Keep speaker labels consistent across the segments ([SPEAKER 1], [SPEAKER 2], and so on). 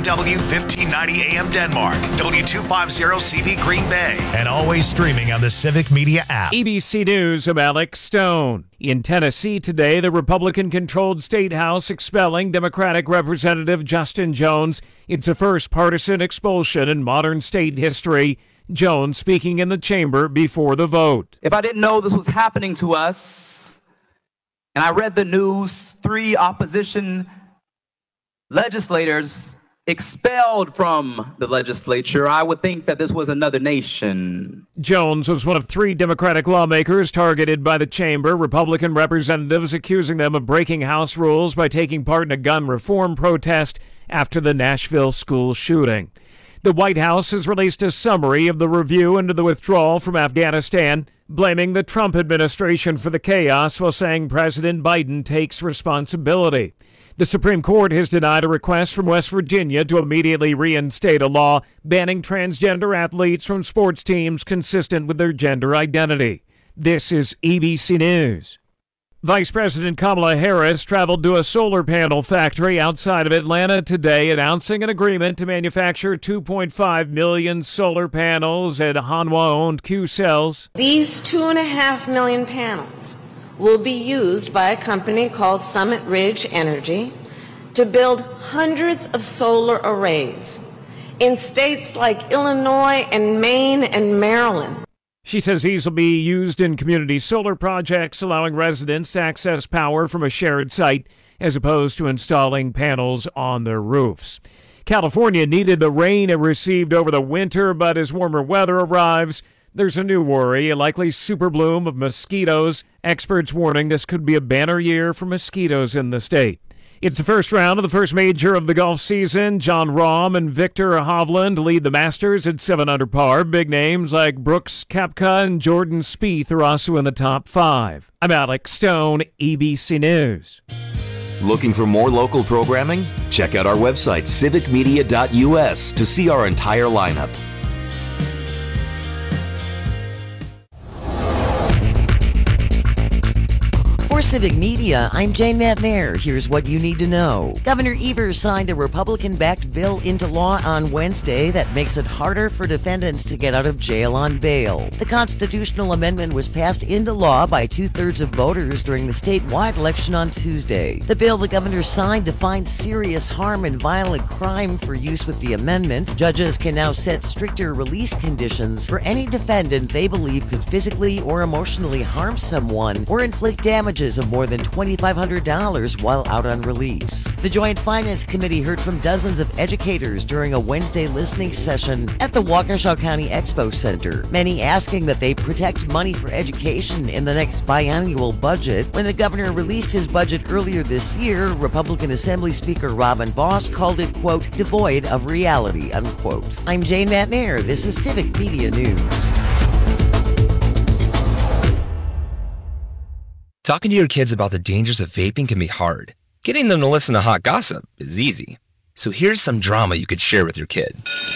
[SPEAKER 1] KFW 1590 AM Denmark, W250 CV Green Bay, and always streaming on the Civic Media app.
[SPEAKER 2] ABC News, I'm Alex Stone. In Tennessee today, the Republican-controlled state house expelling Democratic Representative Justin Jones. It's the first partisan expulsion in modern state history. Jones speaking in the chamber before the vote.
[SPEAKER 3] If I didn't know this was happening to us, and I read the news, 3 opposition legislators expelled from the legislature, I would think that this was another nation.
[SPEAKER 2] Jones was one of 3 Democratic lawmakers targeted by the chamber, Republican representatives accusing them of breaking House rules by taking part in a gun reform protest after the Nashville school shooting. The White House has released a summary of the review into the withdrawal from Afghanistan, blaming the Trump administration for the chaos while saying President Biden takes responsibility. The Supreme Court has denied a request from West Virginia to immediately reinstate a law banning transgender athletes from sports teams consistent with their gender identity. This is ABC News. Vice President Kamala Harris traveled to a solar panel factory outside of Atlanta today, announcing an agreement to manufacture 2.5 million solar panels at Hanwha-owned Q-Cells.
[SPEAKER 4] These 2.5 million panels will be used by a company called Summit Ridge Energy to build hundreds of solar arrays in states like Illinois and Maine and Maryland.
[SPEAKER 2] She says these will be used in community solar projects, allowing residents to access power from a shared site as opposed to installing panels on their roofs. California needed the rain it received over the winter, but as warmer weather arrives, there's a new worry, a likely super bloom of mosquitoes. Experts warning this could be a banner year for mosquitoes in the state. It's the first round of the first major of the golf season. Jon Rahm and Victor Hovland lead the Masters at 7 under par. Big names like Brooks Koepka and Jordan Spieth are also in the top 5. I'm Alex Stone, ABC News.
[SPEAKER 5] Looking for more local programming? Check out our website, civicmedia.us, to see our entire lineup.
[SPEAKER 6] For Civic Media, I'm Jane McNair. Here's what you need to know. Governor Evers signed a Republican-backed bill into law on Wednesday that makes it harder for defendants to get out of jail on bail. The constitutional amendment was passed into law by 2/3 of voters during the statewide election on Tuesday. The bill the governor signed defines serious harm and violent crime for use with the amendment. Judges can now set stricter release conditions for any defendant they believe could physically or emotionally harm someone or inflict damages of more than $2,500 while out on release. The Joint Finance Committee heard from dozens of educators during a Wednesday listening session at the Waukesha County Expo Center, many asking that they protect money for education in the next biannual budget. When the governor released his budget earlier this year, Republican Assembly Speaker Robin Vos called it, quote, devoid of reality, unquote. I'm Jane McNair. This is Civic Media News.
[SPEAKER 7] Talking to your kids about the dangers of vaping can be hard. Getting them to listen to hot gossip is easy. So here's some drama you could share with your kid.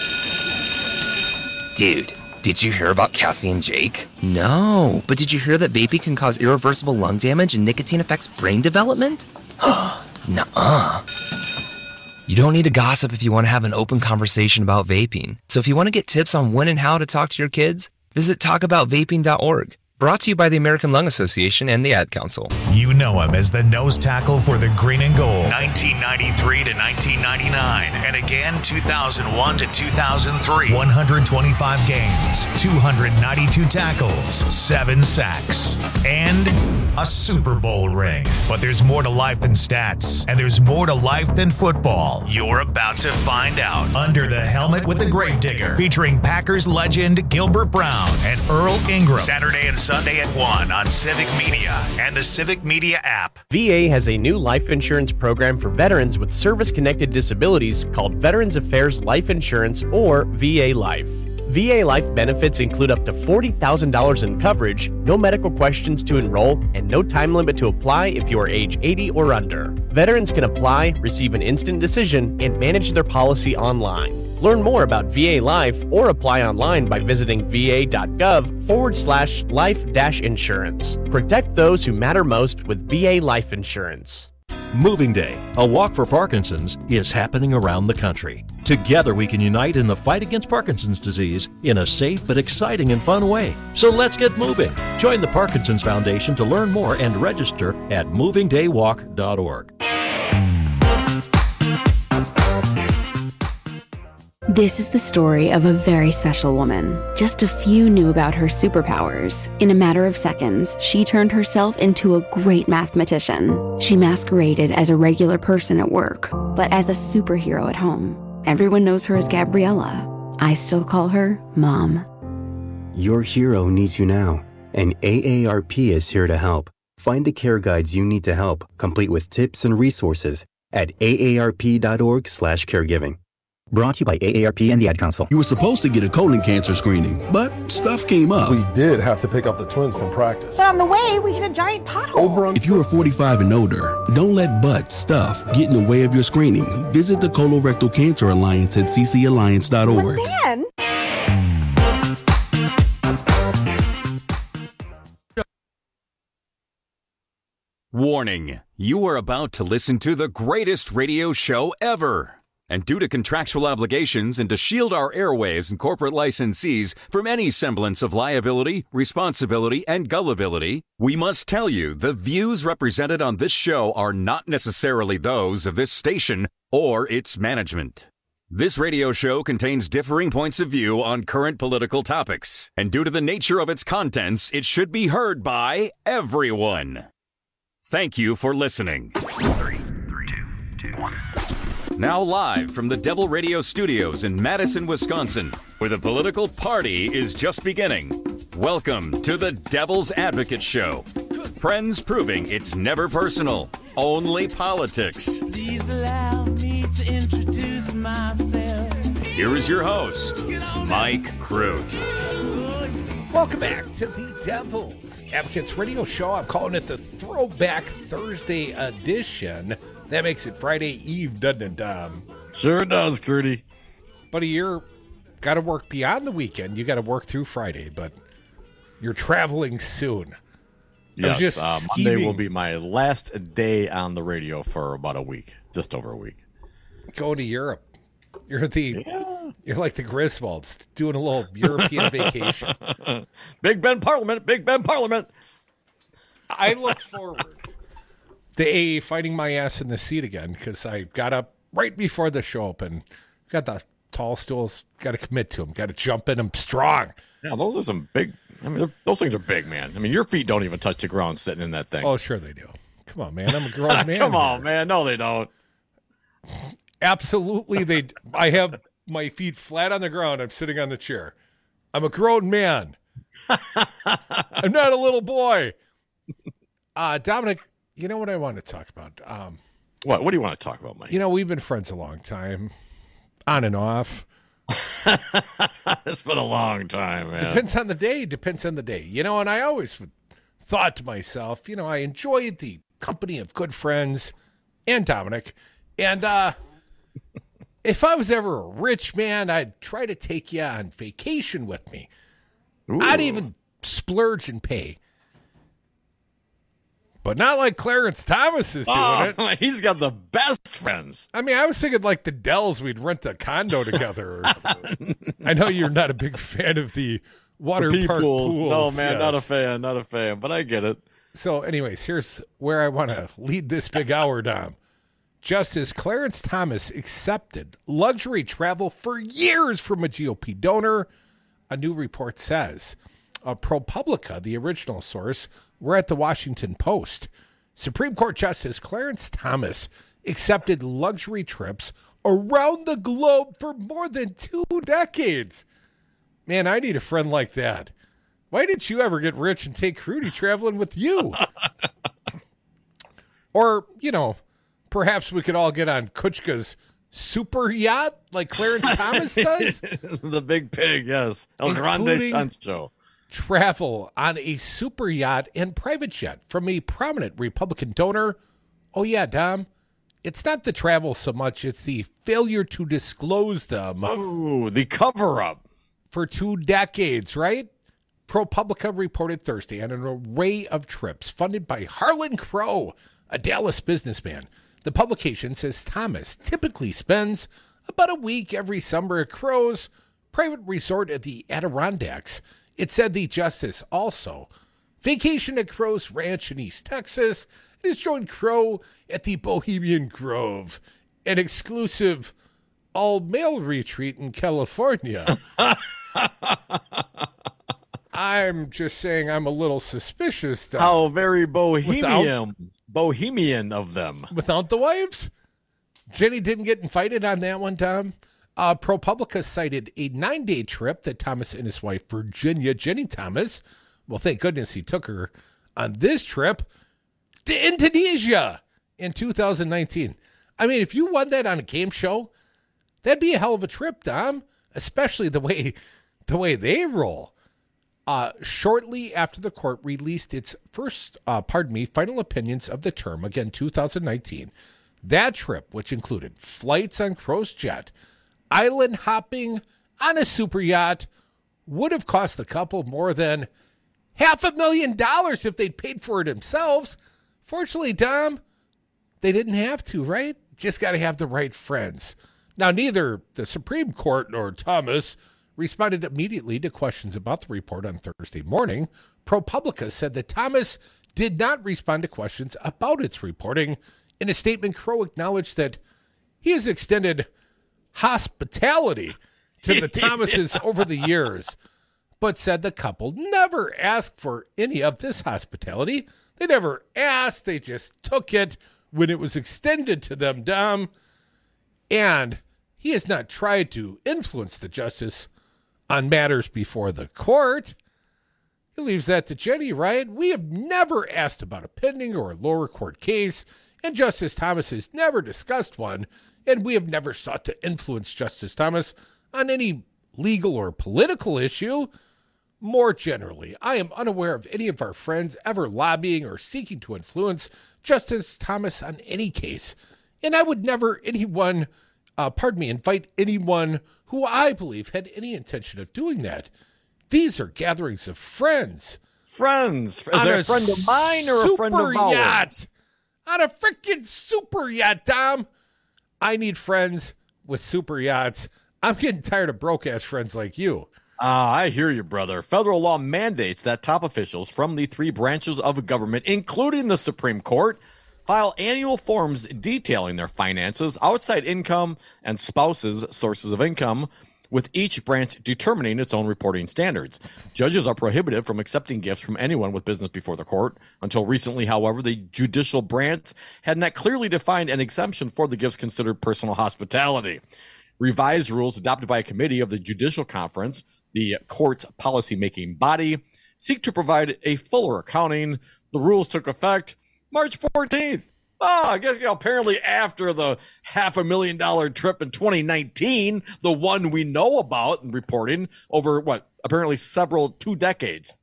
[SPEAKER 7] Dude, did you hear about Cassie and Jake? No, but did you hear that vaping can cause irreversible lung damage and nicotine affects brain development? Nuh-uh. You don't need to gossip if you want to have an open conversation about vaping. So if you want to get tips on when and how to talk to your kids, visit talkaboutvaping.org. Brought to you by the American Lung Association and the Ad Council.
[SPEAKER 1] You know him as the nose tackle for the Green and Gold, 1993 to 1999, and again 2001 to 2003. 125 games, 292 tackles, 7 sacks, and a Super Bowl ring. But there's more to life than stats, and there's more to life than football. You're about to find out. Under the Helmet with the Gravedigger, featuring Packers legend Gilbert Brown and Earl Ingram. Saturday and Sunday at 1 on Civic Media and the Civic Media app.
[SPEAKER 8] VA has a new life insurance program for veterans with service-connected disabilities called Veterans Affairs Life Insurance, or VA Life. VA Life benefits include up to $40,000 in coverage, no medical questions to enroll, and no time limit to apply if you are age 80 or under. Veterans can apply, receive an instant decision, and manage their policy online. Learn more about VA Life or apply online by visiting va.gov/life-insurance. Protect those who matter most with VA Life Insurance.
[SPEAKER 9] Moving Day, a walk for Parkinson's, is happening around the country. Together we can unite in the fight against Parkinson's disease in a safe but exciting and fun way. So let's get moving. Join the Parkinson's Foundation to learn more and register at movingdaywalk.org.
[SPEAKER 10] This is the story of a very special woman. Just a few knew about her superpowers. In a matter of seconds, she turned herself into a great mathematician. She masqueraded as a regular person at work, but as a superhero at home. Everyone knows her as Gabriella. I still call her Mom.
[SPEAKER 11] Your hero needs you now, and AARP is here to help. Find the care guides you need to help, complete with tips and resources at aarp.org/caregiving. Brought to you by AARP and the Ad Council.
[SPEAKER 12] You were supposed to get a colon cancer screening, but stuff came up.
[SPEAKER 13] We did have to pick up the twins from practice.
[SPEAKER 14] But on the way, we hit a giant pothole.
[SPEAKER 12] If you are 45 and older, don't let butt stuff get in the way of your screening. Visit the Colorectal Cancer Alliance at ccalliance.org.
[SPEAKER 14] Man.
[SPEAKER 15] Warning, you are about to listen to the greatest radio show ever. And due to contractual obligations and to shield our airwaves and corporate licensees from any semblance of liability, responsibility, and gullibility, we must tell you the views represented on this show are not necessarily those of this station or its management. This radio show contains differing points of view on current political topics, and due to the nature of its contents, it should be heard by everyone. Thank you for listening. 3, 2, 2, 1. Now live from the Devil Radio Studios in Madison, Wisconsin, where the political party is just beginning. Welcome to the Devil's Advocate Show. Friends proving it's never personal, only politics.
[SPEAKER 16] Please allow me to introduce myself.
[SPEAKER 15] Here is your host, Mike Crute.
[SPEAKER 17] Welcome back to the Devil's Advocates Radio Show. I'm calling it the Throwback Thursday edition. That makes it Friday Eve, doesn't it, Dom?
[SPEAKER 18] Sure does, Curdy.
[SPEAKER 17] But you're got to work beyond the weekend. You got to work through Friday, but you're traveling soon.
[SPEAKER 18] Yes, Monday will be my last day on the radio for about a week, just over a week.
[SPEAKER 17] Going to Europe. You're like the Griswolds, doing a little European vacation.
[SPEAKER 18] Big Ben Parliament, Big Ben Parliament.
[SPEAKER 17] I look forward to finding my ass in the seat again, because I got up right before the show opened. Got the tall stools, got to commit to them, got to jump in them strong.
[SPEAKER 18] Yeah, those are some big, those things are big, man. I mean, your feet don't even touch the ground sitting in that thing.
[SPEAKER 17] Oh, sure they do. Come on, man. I'm a grown man.
[SPEAKER 18] Come on, man. No, they don't.
[SPEAKER 17] Absolutely, I have my feet flat on the ground. I'm sitting on the chair. I'm a grown man. I'm not a little boy. Dominic, you know what I want to talk about?
[SPEAKER 18] What do you want to talk about, Mike?
[SPEAKER 17] You know, we've been friends a long time, on and off.
[SPEAKER 18] It's been a long time, man.
[SPEAKER 17] Depends on the day. You know, and I always thought to myself, you know, I enjoyed the company of good friends and Dominic. And if I was ever a rich man, I'd try to take you on vacation with me. Ooh. I'd even splurge and pay. But not like Clarence Thomas is doing it.
[SPEAKER 18] He's got the best friends.
[SPEAKER 17] I mean, I was thinking like the Dells, we'd rent a condo together. I know you're not a big fan of the water park pools.
[SPEAKER 18] No, man, yes. Not a fan, but I get it.
[SPEAKER 17] So anyways, here's where I want to lead this big hour, Dom. Justice Clarence Thomas accepted luxury travel for years from a GOP donor, a new report says. ProPublica, the original source, were at the Washington Post. Supreme Court Justice Clarence Thomas accepted luxury trips around the globe for more than 2 decades. Man, I need a friend like that. Why didn't you ever get rich and take Rudy traveling with you? Or, you know, perhaps we could all get on Kuchka's super yacht like Clarence Thomas does?
[SPEAKER 18] The Big Pig, yes. El Grande Sancho.
[SPEAKER 17] Travel on a super yacht and private jet from a prominent Republican donor. Oh, yeah, Dom. It's not the travel so much, it's the failure to disclose them.
[SPEAKER 18] Oh, the cover-up.
[SPEAKER 17] For 2 decades, right? ProPublica reported Thursday on an array of trips funded by Harlan Crow, a Dallas businessman. The publication says Thomas typically spends about a week every summer at Crow's private resort at the Adirondacks. It said the justice also vacationed at Crow's ranch in East Texas and has joined Crow at the Bohemian Grove, an exclusive all-male retreat in California. I'm just saying I'm a little suspicious.
[SPEAKER 18] How very bohemian of them.
[SPEAKER 17] Without the wives? Jenny didn't get invited on that one, Tom. ProPublica cited a 9-day trip that Thomas and his wife, Virginia Jenny Thomas, well, thank goodness he took her on this trip to Indonesia in 2019. I mean, if you won that on a game show, that'd be a hell of a trip, Dom, especially the way they roll. Shortly after the court released its final opinions of the term, again, 2019, that trip, which included flights on Crow's jet, island hopping on a super yacht, would have cost the couple more than $500,000 if they'd paid for it themselves. Fortunately, Dom, they didn't have to, right? Just got to have the right friends. Now, neither the Supreme Court nor Thomas responded immediately to questions about the report on Thursday morning. ProPublica said that Thomas did not respond to questions about its reporting. In a statement, Crow acknowledged that he has extended hospitality to the Thomases over the years, but said the couple never asked for any of this hospitality. They never asked. They just took it when it was extended to them, Dom. And he has not tried to influence the justice on matters before the court. He leaves that to Jenny, right? We have never asked about a pending or a lower court case, and Justice Thomas has never discussed one, and we have never sought to influence Justice Thomas on any legal or political issue. More generally, I am unaware of any of our friends ever lobbying or seeking to influence Justice Thomas on any case, and I would never invite anyone who I believe had any intention of doing that. These are gatherings of friends.
[SPEAKER 18] Friends? Is there a friend of mine or a friend of ours?
[SPEAKER 17] Yacht. On a freaking super yacht, Tom. I need friends with super yachts. I'm getting tired of broke-ass friends like you.
[SPEAKER 18] I hear you, brother. Federal law mandates that top officials from the 3 branches of government, including the Supreme Court, file annual forms detailing their finances, outside income, and spouses' sources of income, with each branch determining its own reporting standards. Judges are prohibited from accepting gifts from anyone with business before the court. Until recently, however, the judicial branch had not clearly defined an exemption for the gifts considered personal hospitality. Revised rules adopted by a committee of the Judicial Conference, the court's policy-making body, seek to provide a fuller accounting. The rules took effect March 14th. I guess, apparently after the $500,000 trip in 2019, the one we know about and reporting over, apparently 2 decades.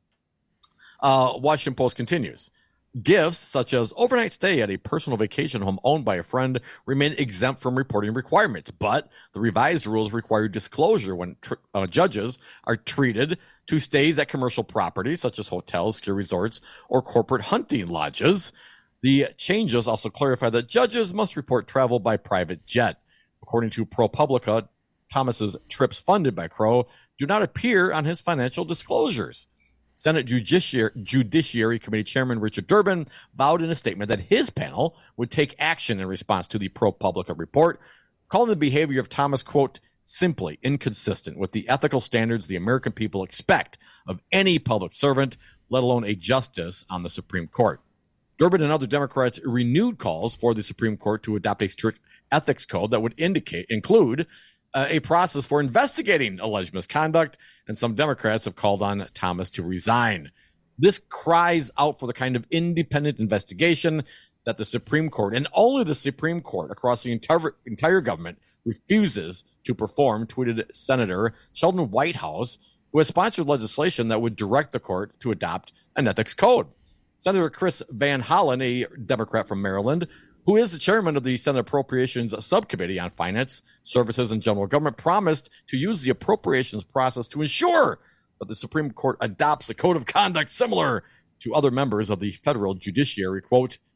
[SPEAKER 18] Washington Post continues. Gifts such as overnight stay at a personal vacation home owned by a friend remain exempt from reporting requirements, but the revised rules require disclosure when judges are treated to stays at commercial properties such as hotels, ski resorts, or corporate hunting lodges. The changes also clarify that judges must report travel by private jet. According to ProPublica, Thomas's trips funded by Crow do not appear on his financial disclosures. Senate Judiciary Committee Chairman Richard Durbin vowed in a statement that his panel would take action in response to the ProPublica report, calling the behavior of Thomas, quote, simply inconsistent with the ethical standards the American people expect of any public servant, let alone a justice on the Supreme Court. Durbin and other Democrats renewed calls for the Supreme Court to adopt a strict ethics code that would include a process for investigating alleged misconduct, and some Democrats have called on Thomas to resign. This cries out for the kind of independent investigation that the Supreme Court, and only the Supreme Court across the entire government, refuses to perform, tweeted Senator Sheldon Whitehouse, who has sponsored legislation that would direct the court to adopt an ethics code. Senator Chris Van Hollen, a Democrat from Maryland, who is the chairman of the Senate Appropriations Subcommittee on Finance, Services, and General Government, promised to use the appropriations process to ensure that the Supreme Court adopts a code of conduct similar to other members of the federal judiciary, quote,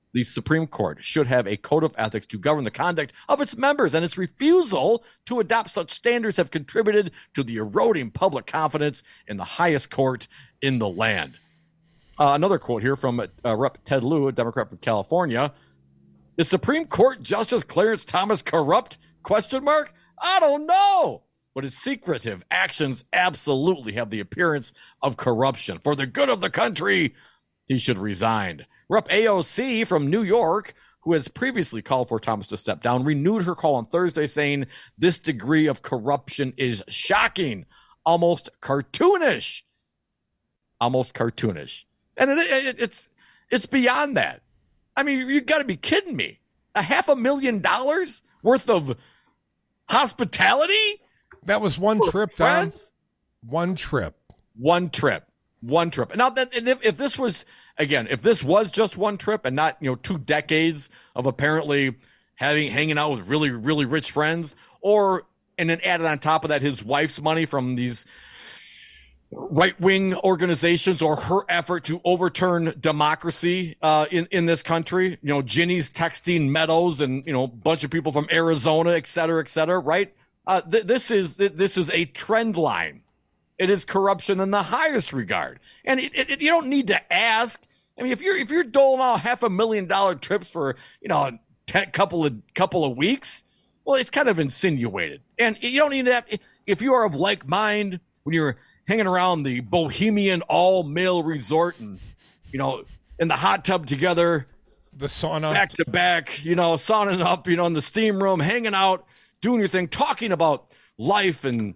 [SPEAKER 18] the Supreme Court should have a code of ethics to govern the conduct of its members, and its refusal to adopt such standards have contributed to the eroding public confidence in the highest court in the land. Another quote here from Rep. Ted Lieu, a Democrat from California. Is Supreme Court Justice Clarence Thomas corrupt? ? I don't know. But his secretive actions absolutely have the appearance of corruption. For the good of the country, he should resign. Rep. AOC from New York, who has previously called for Thomas to step down, renewed her call on Thursday, saying this degree of corruption is shocking, almost cartoonish. Almost cartoonish. And it's beyond that. I mean, you've got to be kidding me. $500,000 worth of hospitality?
[SPEAKER 17] That was one trip, Don. One trip. And now that, and if this was, again, if this was just one trip and not, 2 decades of apparently hanging out with really, really rich friends, and then added on top of that his wife's money from these right-wing organizations, or her effort to overturn democracy in this country, Ginny's texting Meadows and, a bunch of people from Arizona, et cetera, right? This is a trend line. It is corruption in the highest regard. And you don't need to ask. I mean, if you're doling out $500,000 trips for, a couple of weeks, well, it's kind of insinuated. And you don't need to have, if you are of like mind, when you're hanging around the bohemian all-male resort and, in the hot tub together, the sauna,
[SPEAKER 18] back to back, sauning up, in the steam room, hanging out, doing your thing, talking about life and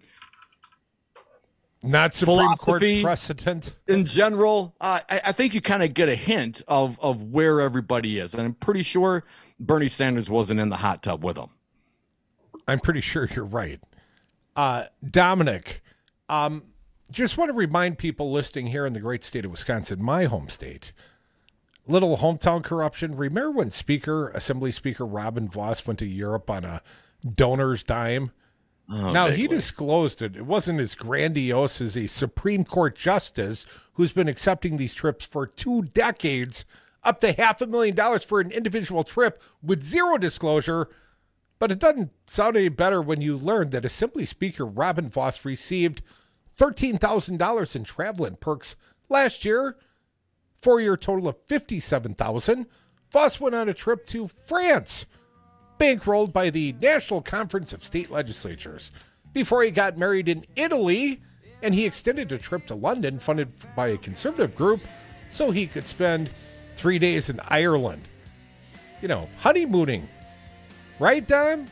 [SPEAKER 17] not Supreme Court precedent
[SPEAKER 18] in general. I think you kind of get a hint of where everybody is. And I'm pretty sure Bernie Sanders wasn't in the hot tub with them.
[SPEAKER 17] I'm pretty sure you're right. Dominic, just want to remind people listening here in the great state of Wisconsin, my home state, little hometown corruption. Remember when Assembly Speaker Robin Vos went to Europe on a donor's dime? Now, he disclosed it. It wasn't as grandiose as a Supreme Court justice who's been accepting these trips for 2 decades, up to $500,000 for an individual trip with zero disclosure. But it doesn't sound any better when you learn that Assembly Speaker Robin Vos received $13,000 in travel and perks last year, for a year total of $57,000. Vos went on a trip to France, bankrolled by the National Conference of State Legislatures, before he got married in Italy, and he extended a trip to London funded by a conservative group so he could spend 3 days in Ireland. Honeymooning. Right, Don?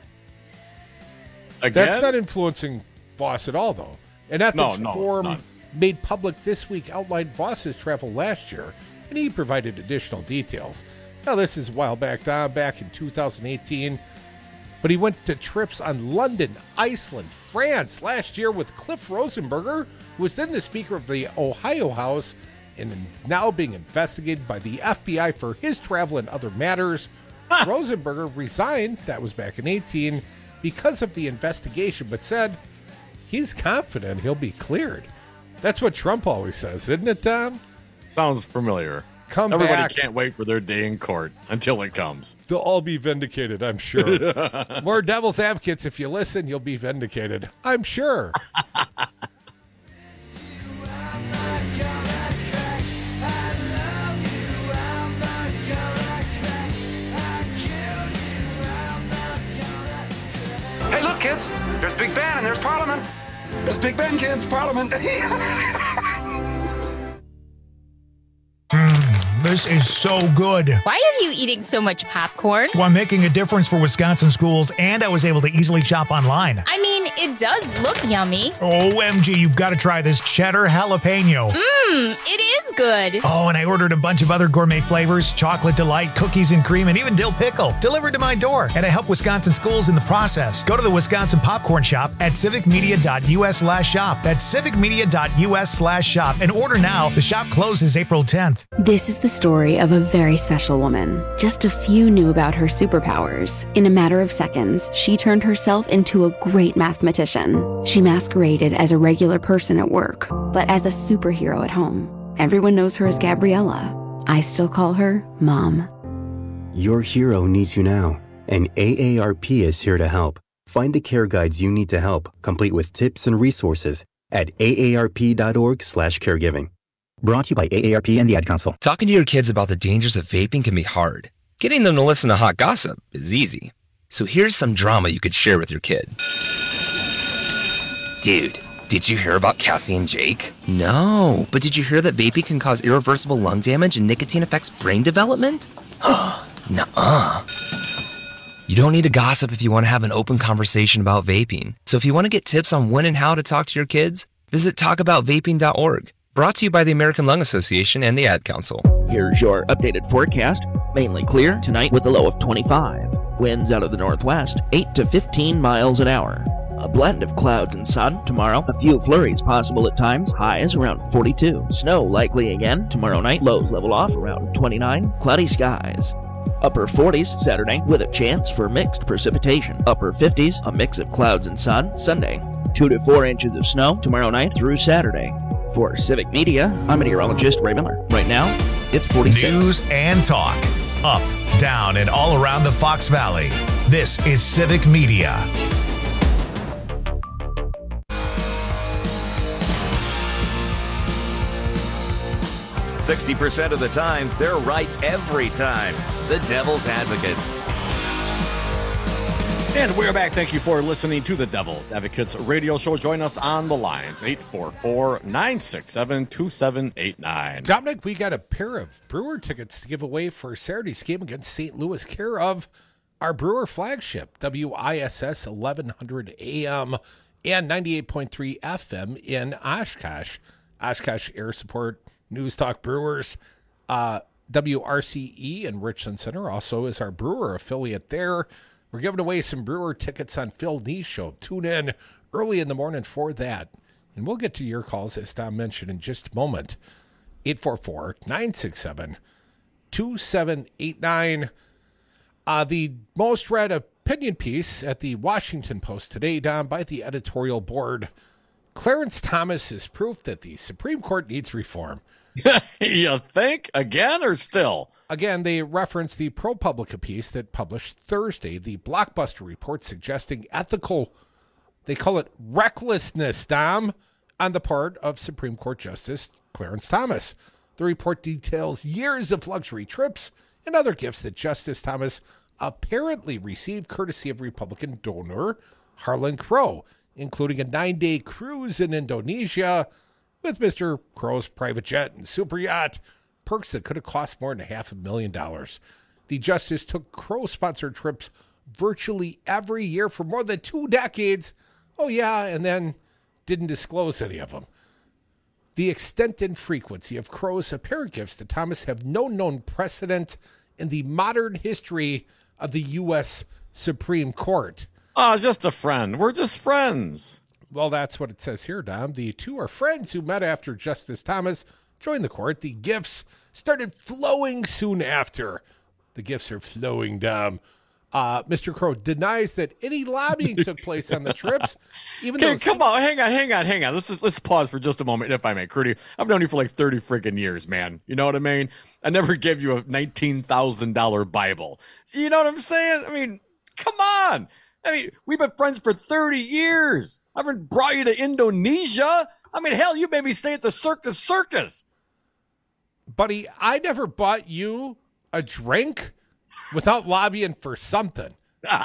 [SPEAKER 18] Again?
[SPEAKER 17] That's not influencing Vos at all, though. An ethics form made public this week outlined Vos's travel last year, and he provided additional details. Now, this is a while back, Don, back in 2018, but he went to trips on London, Iceland, France last year with Cliff Rosenberger, who was then the Speaker of the Ohio House and is now being investigated by the FBI for his travel and other matters. Rosenberger resigned, that was back in 2018, because of the investigation, but said he's confident he'll be cleared. That's what Trump always says, isn't it, Tom?
[SPEAKER 18] Sounds familiar. Everybody can't wait for their day in court until it comes.
[SPEAKER 17] They'll all be vindicated, I'm sure. More devil's advocates. If you listen, you'll be vindicated, I'm sure.
[SPEAKER 19] Hey, look, kids. There's Big Ben and there's Parliament. There's Big Ben, kids. Parliament.
[SPEAKER 1] This is so good.
[SPEAKER 20] Why are you eating so much popcorn?
[SPEAKER 1] Well, I'm making a difference for Wisconsin schools, and I was able to easily shop online.
[SPEAKER 20] I mean, it does look yummy.
[SPEAKER 1] OMG, you've got to try this cheddar jalapeno.
[SPEAKER 20] It is good.
[SPEAKER 1] Oh, and I ordered a bunch of other gourmet flavors, chocolate delight, cookies and cream, and even dill pickle, delivered to my door. And I help Wisconsin schools in the process. Go to the Wisconsin Popcorn Shop at civicmedia.us/shop. That's civicmedia.us/shop. And order now. The shop closes April 10th.
[SPEAKER 10] This is the story of a very special woman. Just a few knew about her superpowers. In a matter of seconds, she turned herself into a great mathematician. She masqueraded as a regular person at work, but as a superhero at home. Everyone knows her as Gabriella. I still call her Mom.
[SPEAKER 11] Your hero needs you now, and AARP is here to help. Find the care guides you need to help, complete with tips and resources at aarp.org/caregiving.
[SPEAKER 21] Brought to you by AARP and the Ad Council.
[SPEAKER 7] Talking to your kids about the dangers of vaping can be hard. Getting them to listen to hot gossip is easy. So here's some drama you could share with your kid. Dude, did you hear about Cassie and Jake? No, but did you hear that vaping can cause irreversible lung damage and nicotine affects brain development? Nuh-uh. You don't need to gossip if you want to have an open conversation about vaping. So if you want to get tips on when and how to talk to your kids, visit talkaboutvaping.org. Brought to you by the American Lung Association and the Ad Council.
[SPEAKER 22] Here's your updated forecast. Mainly clear tonight with a low of 25. Winds out of the northwest, 8 to 15 miles an hour. A blend of clouds and sun tomorrow. A few flurries possible at times. Highs around 42. Snow likely again tomorrow night. Lows level off around 29. Cloudy skies. Upper 40s Saturday with a chance for mixed precipitation. Upper 50s, a mix of clouds and sun. Sunday, 2 to 4 inches of snow tomorrow night through Saturday. For Civic Media, I'm meteorologist Ray Miller. Right now, it's 46.
[SPEAKER 1] News and talk. Up, down, and all around the Fox Valley. This is Civic Media.
[SPEAKER 23] %60 of the time, they're right every time. The Devil's Advocates.
[SPEAKER 18] And we're back. Thank you for listening to the Devil's Advocates radio show. Join us on the lines, 844-967-2789.
[SPEAKER 17] Dominic, we got a pair of Brewer tickets to give away for Saturday's game against St. Louis, care of our Brewer flagship, WISS 1100 AM and 98.3 FM in Oshkosh. Oshkosh Air Support News Talk Brewers. WRCE and Richland Center also is our Brewer affiliate there. We're giving away some Brewer tickets on Phil Nee's show. Tune in early in the morning for that. And we'll get to your calls, as Tom mentioned, in just a moment. 844-967-2789. The most read opinion piece at the Washington Post today, Dom, by the editorial board. Clarence Thomas is proof that the Supreme Court needs reform.
[SPEAKER 18] You think? Again or still?
[SPEAKER 17] Again, they reference the ProPublica piece that published Thursday, the Blockbuster report suggesting ethical, they call it recklessness, Dom, on the part of Supreme Court Justice Clarence Thomas. The report details years of luxury trips and other gifts that Justice Thomas apparently received courtesy of Republican donor Harlan Crow, including a 9-day cruise in Indonesia with Mr. Crow's private jet and super yacht, perks that could have cost more than $500,000. The justice took Crow-sponsored trips virtually every year for more than 2 decades. Oh, yeah, and then didn't disclose any of them. The extent and frequency of Crow's apparent gifts to Thomas have no known precedent in the modern history of the U.S. Supreme Court.
[SPEAKER 18] Oh, just a friend. We're just friends.
[SPEAKER 17] Well, that's what it says here, Dom. The two are friends who met after Justice Thomas joined the court. The gifts started flowing soon after. The gifts are flowing, Dom. Mr. Crow denies that any lobbying took place on the trips. Even though
[SPEAKER 18] come on, hang on. Let's pause for just a moment, if I may. Crudy, I've known you for like 30 freaking years, man. You know what I mean? I never gave you a $19,000 Bible. You know what I'm saying? I mean, come on. I mean, we've been friends for 30 years. I haven't brought you to Indonesia. I mean, hell, you made me stay at the Circus.
[SPEAKER 17] Buddy, I never bought you a drink without lobbying for something.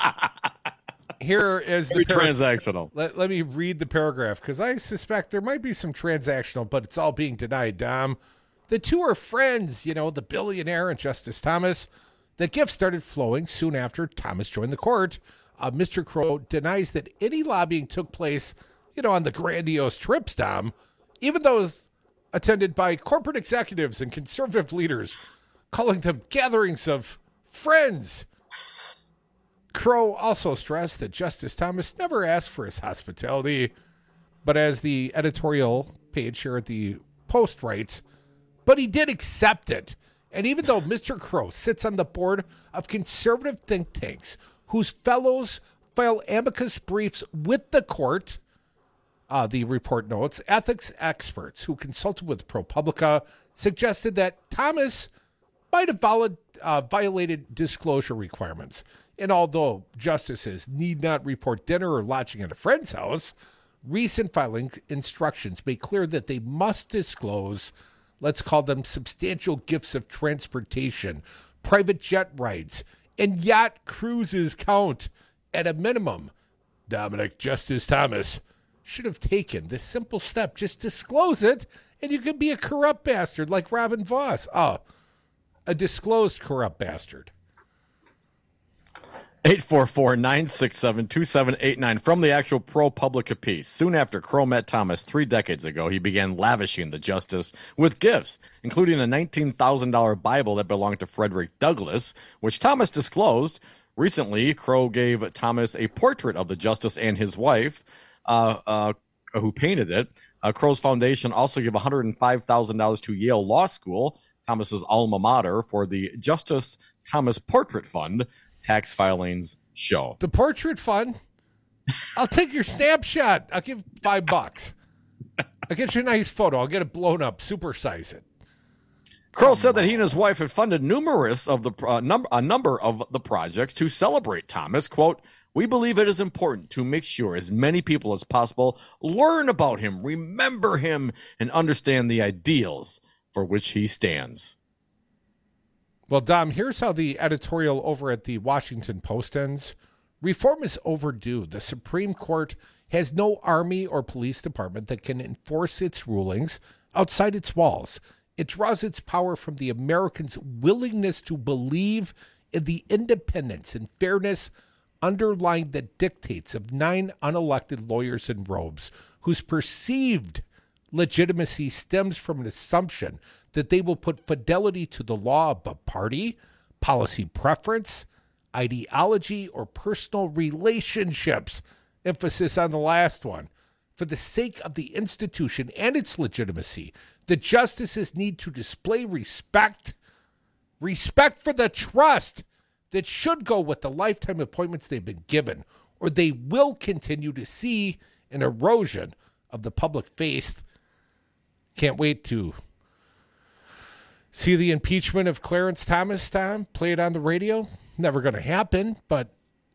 [SPEAKER 17] Here is
[SPEAKER 18] the transactional.
[SPEAKER 17] Let me read the paragraph, because I suspect there might be some transactional, but it's all being denied, Dom. The two are friends, the billionaire and Justice Thomas. The gifts started flowing soon after Thomas joined the court. Mr. Crow denies that any lobbying took place, on the grandiose trips, Dom, even those attended by corporate executives and conservative leaders, calling them gatherings of friends. Crow also stressed that Justice Thomas never asked for his hospitality, but as the editorial page here at the Post writes, but he did accept it. And even though Mr. Crow sits on the board of conservative think tanks whose fellows file amicus briefs with the court, the report notes, ethics experts who consulted with ProPublica suggested that Thomas might have violated disclosure requirements. And although justices need not report dinner or lodging at a friend's house, recent filing instructions make clear that they must disclose, let's call them substantial gifts of transportation, private jet rides, and yacht cruises count at a minimum. Dominic Justice Thomas should have taken this simple step. Just disclose it, and you could be a corrupt bastard like Robin Voss. Oh, a disclosed corrupt bastard.
[SPEAKER 18] 844-967-2789 from the actual ProPublica piece. Soon after Crow met Thomas 3 decades ago, he began lavishing the justice with gifts, including a $19,000 Bible that belonged to Frederick Douglass, which Thomas disclosed. Recently, Crow gave Thomas a portrait of the justice and his wife, who painted it. Crow's foundation also gave $105,000 to Yale Law School, Thomas's alma mater, for the Justice Thomas Portrait Fund. Tax filings show.
[SPEAKER 17] The portrait fund? I'll take your snapshot. I'll give $5. I'll get you a nice photo. I'll get it blown up, supersize it.
[SPEAKER 18] Crow said that he and his wife had funded numerous of the a number of the projects to celebrate Thomas. Quote, "We believe it is important to make sure as many people as possible learn about him, remember him, and understand the ideals for which he stands."
[SPEAKER 17] Well, Dom, here's how the editorial over at the Washington Post ends. Reform is overdue. The Supreme Court has no army or police department that can enforce its rulings outside its walls. It draws its power from the Americans' willingness to believe in the independence and fairness underlying the dictates of 9 unelected lawyers in robes whose perceived legitimacy stems from an assumption that they will put fidelity to the law above party, policy preference, ideology, or personal relationships. Emphasis on the last one. For the sake of the institution and its legitimacy, the justices need to display respect for the trust that should go with the lifetime appointments they've been given, or they will continue to see an erosion of the public faith. Can't wait to see the impeachment of Clarence Thomas, Tom, play it on the radio. Never going to happen, but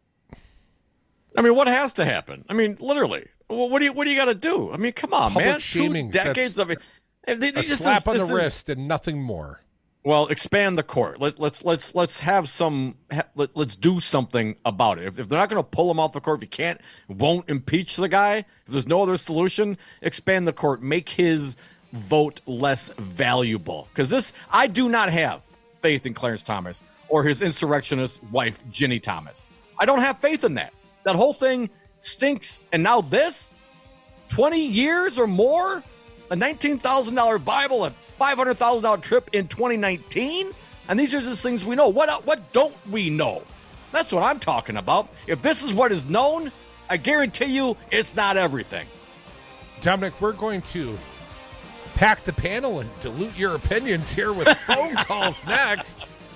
[SPEAKER 18] I mean, what has to happen? I mean, literally, what do you got to do? I mean, come on,
[SPEAKER 17] public
[SPEAKER 18] man.
[SPEAKER 17] Shaming,
[SPEAKER 18] 2 decades of it.
[SPEAKER 17] A slap on the wrist and nothing more.
[SPEAKER 18] Well, expand the court. Let's have some. Let's do something about it. If they're not going to pull him off the court, if you won't impeach the guy. If there's no other solution, expand the court. Make his vote less valuable. Because I do not have faith in Clarence Thomas or his insurrectionist wife, Ginny Thomas. I don't have faith in that. That whole thing stinks. And now this, 20 years or more, a $19,000 Bible, a $500,000 trip in 2019, and these are just things we know. What don't we know? That's what I'm talking about. If this is what is known, I guarantee you it's not everything.
[SPEAKER 17] Dominic, we're going to pack the panel and dilute your opinions here with phone calls next.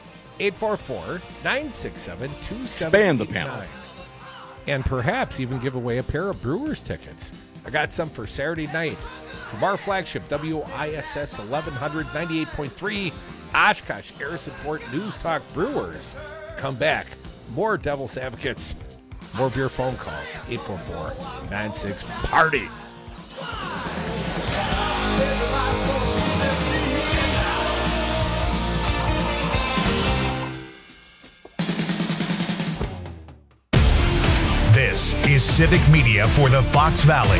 [SPEAKER 17] 844-967-2789.
[SPEAKER 18] Expand the panel.
[SPEAKER 17] And perhaps even give away a pair of Brewers tickets. I got some for Saturday night from our flagship WISS 1198.3 Oshkosh Air Support News Talk Brewers. Come back. More Devil's Advocates. More beer phone calls. 844-96-PARTY.
[SPEAKER 1] This is Civic Media for the Fox Valley.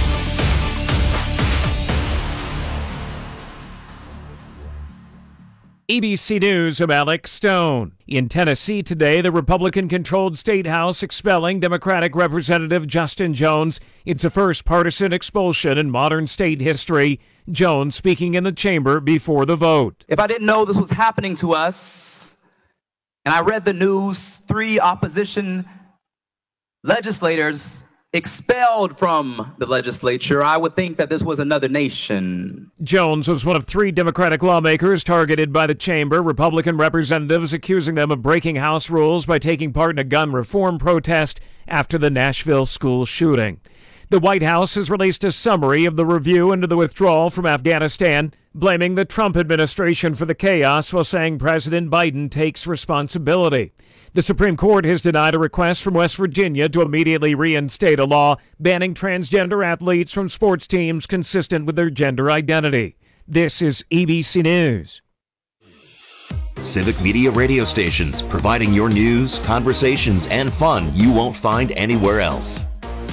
[SPEAKER 2] ABC News, I'm Alex Stone. In Tennessee today, the Republican-controlled State House expelling Democratic Representative Justin Jones. It's the first partisan expulsion in modern state history. Jones speaking in the chamber before the vote.
[SPEAKER 3] If I didn't know this was happening to us, and I read the news, 3 opposition legislators expelled from the legislature, I would think that this was another nation.
[SPEAKER 2] Jones was one of 3 Democratic lawmakers targeted by the chamber, Republican representatives accusing them of breaking House rules by taking part in a gun reform protest after the Nashville school shooting. The White House has released a summary of the review into the withdrawal from Afghanistan, blaming the Trump administration for the chaos while saying President Biden takes responsibility. The Supreme Court has denied a request from West Virginia to immediately reinstate a law banning transgender athletes from sports teams consistent with their gender identity. This is ABC News.
[SPEAKER 23] Civic Media radio stations, providing your news, conversations, and fun you won't find anywhere else.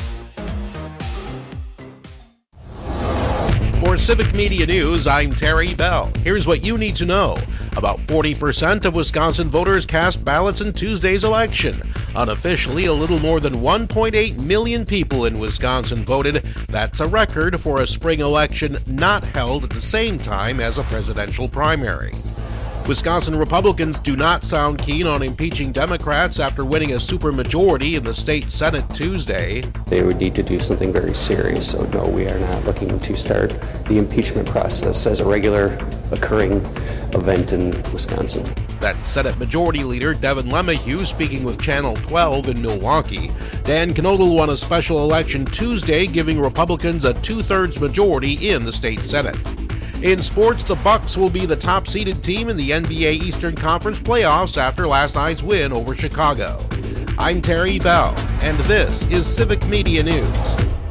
[SPEAKER 4] For Civic Media News, I'm Terry Bell. Here's what you need to know. About 40% of Wisconsin voters cast ballots in Tuesday's election. Unofficially, a little more than 1.8 million people in Wisconsin voted. That's a record for a spring election not held at the same time as a presidential primary. Wisconsin Republicans do not sound keen on impeaching Democrats after winning a supermajority in the state Senate Tuesday.
[SPEAKER 5] They would need to do something very serious, so no, we are not looking to start the impeachment process as a regular occurring event in Wisconsin.
[SPEAKER 4] That's Senate Majority Leader Devin LeMahieu speaking with Channel 12 in Milwaukee. Dan Knodel won a special election Tuesday, giving Republicans a 2/3 majority in the state Senate. In sports, the Bucks will be the top-seeded team in the NBA Eastern Conference playoffs after last night's win over Chicago. I'm Terry Bell, and this is Civic Media News.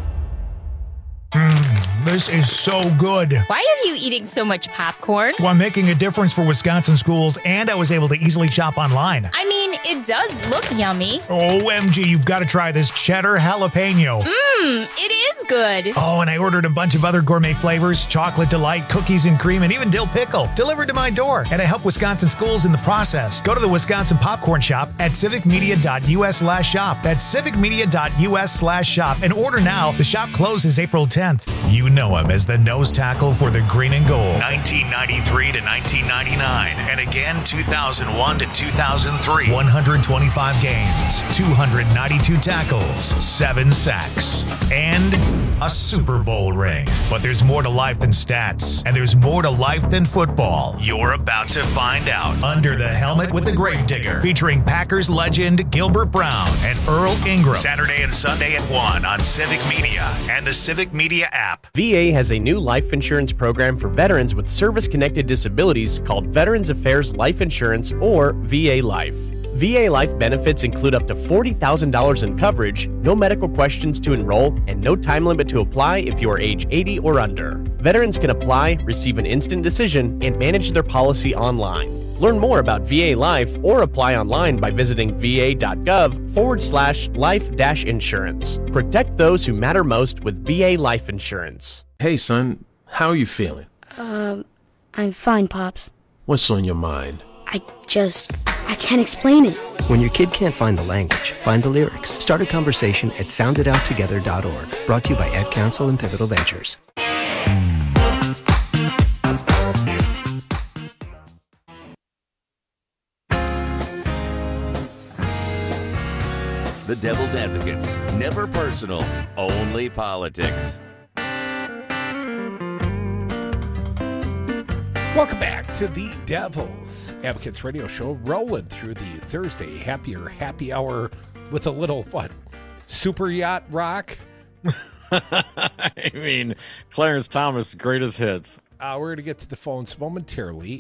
[SPEAKER 6] This is so good.
[SPEAKER 20] Why are you eating so much popcorn?
[SPEAKER 6] Well, I'm making a difference for Wisconsin schools, and I was able to easily shop online.
[SPEAKER 20] I mean, it does look yummy.
[SPEAKER 6] OMG, you've got to try this cheddar jalapeno.
[SPEAKER 20] It is good.
[SPEAKER 6] Oh, and I ordered a bunch of other gourmet flavors, chocolate delight, cookies and cream, and even dill pickle, delivered to my door. And I help Wisconsin schools in the process. Go to the Wisconsin Popcorn Shop at civicmedia.us/shop. That's civicmedia.us/shop. And order now. The shop closes April 10th.
[SPEAKER 1] You know him as the nose tackle for the Green and Gold, 1993 to 1999, and again 2001 to 2003. 125 games, 292 tackles, 7 sacks, and a Super Bowl ring. But there's more to life than stats, and there's more to life than football. You're about to find out. Under the Helmet with the Gravedigger, featuring Packers legend Gilbert Brown and Earl Ingram. Saturday and Sunday at 1 on Civic Media and the Civic Media app.
[SPEAKER 8] VA has a new life insurance program for veterans with service-connected disabilities called Veterans Affairs Life Insurance, or VA Life. VA Life benefits include up to $40,000 in coverage, no medical questions to enroll, and no time limit to apply if you are age 80 or under. Veterans can apply, receive an instant decision, and manage their policy online. Learn more about VA Life or apply online by visiting va.gov/life-insurance. Protect those who matter most with VA Life Insurance.
[SPEAKER 24] Hey, son, how are you feeling?
[SPEAKER 25] I'm fine, Pops.
[SPEAKER 24] What's on your mind?
[SPEAKER 25] I can't explain it.
[SPEAKER 26] When your kid can't find the language, find the lyrics. Start a conversation at soundedouttogether.org. Brought to you by Ad Council and Pivotal Ventures.
[SPEAKER 23] The Devil's Advocates. Never personal, only politics.
[SPEAKER 17] Welcome back to the Devil's Advocates radio show, rolling through the Thursday happy hour with a little, super yacht rock?
[SPEAKER 18] I mean, Clarence Thomas' greatest hits.
[SPEAKER 17] We're going to get to the phones momentarily,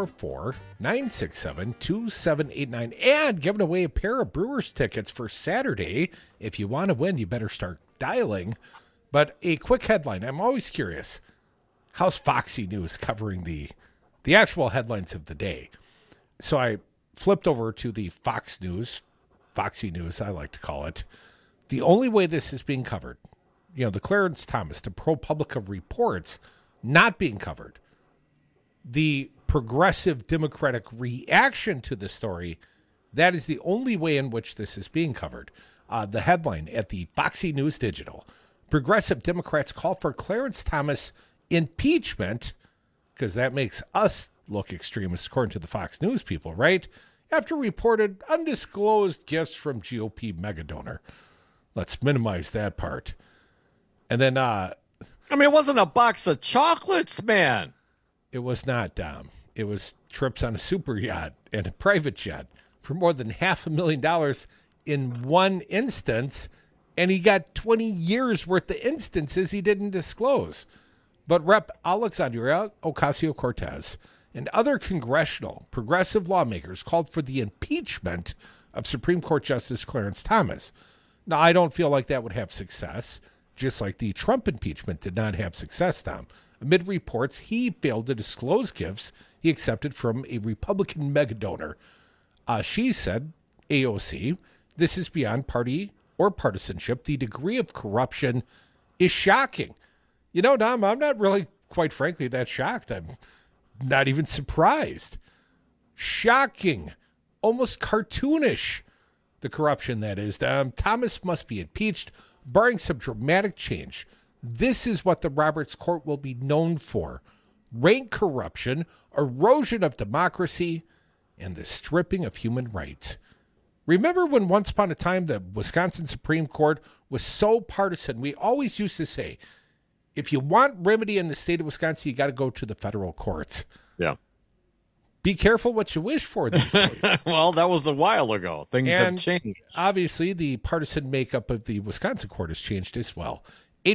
[SPEAKER 17] 844-967-2789, and giving away a pair of Brewers tickets for Saturday. If you want to win, you better start dialing. But a quick headline. I'm always curious. How's Foxy News covering the actual headlines of the day? So I flipped over to the Foxy News, I like to call it. The only way this is being covered, the Clarence Thomas, the ProPublica reports not being covered. The progressive Democratic reaction to the story, that is the only way in which this is being covered. The headline at the Foxy News Digital: Progressive Democrats call for Clarence Thomas impeachment, because that makes us look extremists according to the Fox News people, right? After reported undisclosed gifts from GOP megadonor. Let's minimize that part. And then
[SPEAKER 18] it wasn't a box of chocolates, man.
[SPEAKER 17] It was not, Dom. It was trips on a super yacht and a private jet for more than $500,000 in one instance. And he got 20 years worth of instances he didn't disclose. But Rep. Alexandria Ocasio-Cortez and other congressional progressive lawmakers called for the impeachment of Supreme Court Justice Clarence Thomas. Now, I don't feel like that would have success, just like the Trump impeachment did not have success, Tom. Amid reports, he failed to disclose gifts he accepted from a Republican megadonor. She said, AOC, this is beyond party or partisanship. The degree of corruption is shocking. You know, Dom, I'm not really, quite frankly, that shocked. I'm not even surprised. Shocking. Almost cartoonish, the corruption that is. Thomas must be impeached, barring some dramatic change. This is what the Roberts Court will be known for. Rank corruption, erosion of democracy, and the stripping of human rights. Remember when once upon a time the Wisconsin Supreme Court was so partisan? We always used to say, if you want remedy in the state of Wisconsin, you got to go to the federal courts.
[SPEAKER 18] Yeah.
[SPEAKER 17] Be careful what you wish for these days.
[SPEAKER 18] Well, that was a while ago. Things have changed.
[SPEAKER 17] Obviously, the partisan makeup of the Wisconsin court has changed as well.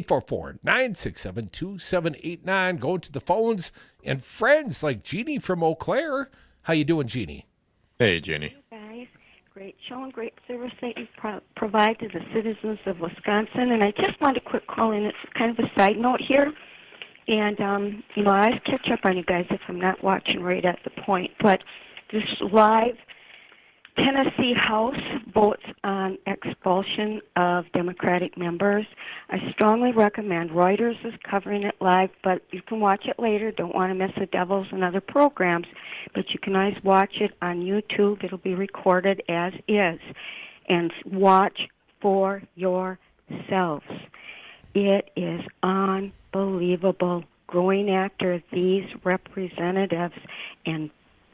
[SPEAKER 17] 844-967-2789. Go to the phones. And friends like Jeannie from Eau Claire. How you doing, Jeannie?
[SPEAKER 18] Hey, Jeannie.
[SPEAKER 9] Hey, guys. Great show and great service that you provide to the citizens of Wisconsin. And I just wanted to quick call in. It's kind of a side note here. And, I always catch up on you guys if I'm not watching right at the point. But this live Tennessee House votes on expulsion of Democratic members. I strongly recommend. Reuters is covering it live, but you can watch it later. Don't want to miss the Devils and other programs. But you can always watch it on YouTube. It'll be recorded as is. And watch for yourselves. It is unbelievable going after these representatives and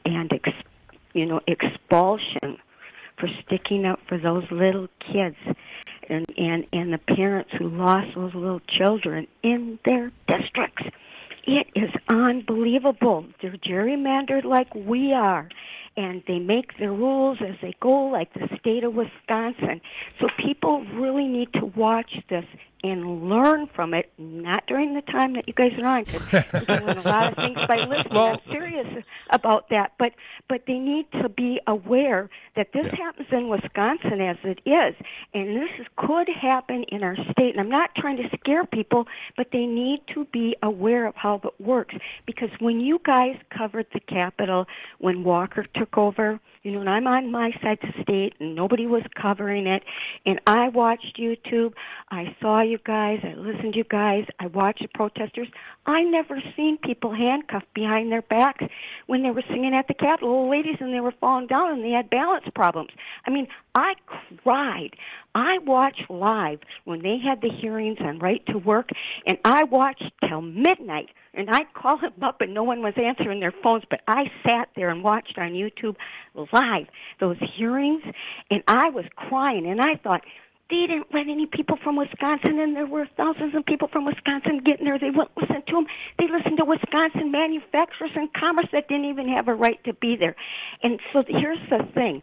[SPEAKER 9] expulsion for sticking up for those little kids and the parents who lost those little children in their districts. It is unbelievable. They're gerrymandered like we are, and they make their rules as they go, like the state of Wisconsin. So people really need to watch this and learn from it, not during the time that you guys are on, because you can learn a lot of things by listening. I'm serious about that, but they need to be aware that this happens in Wisconsin as it is, and this could happen in our state. And I'm not trying to scare people, but they need to be aware of how it works, because when you guys covered the Capitol when Walker took over, and I'm on my side of the state, and nobody was covering it, and I watched YouTube, I saw you guys, I listened to you guys, I watched the protesters. I never seen people handcuffed behind their backs when they were singing at the Capitol. Old ladies, and they were falling down, and they had balance problems. I mean, I cried. I watched live when they had the hearings on right to work, and I watched till midnight. And I'd call them up, and no one was answering their phones, but I sat there and watched on YouTube live those hearings, and I was crying, and I thought, they didn't let any people from Wisconsin, and there were thousands of people from Wisconsin getting there. They wouldn't listen to them. They listened to Wisconsin manufacturers and commerce that didn't even have a right to be there. And so here's the thing.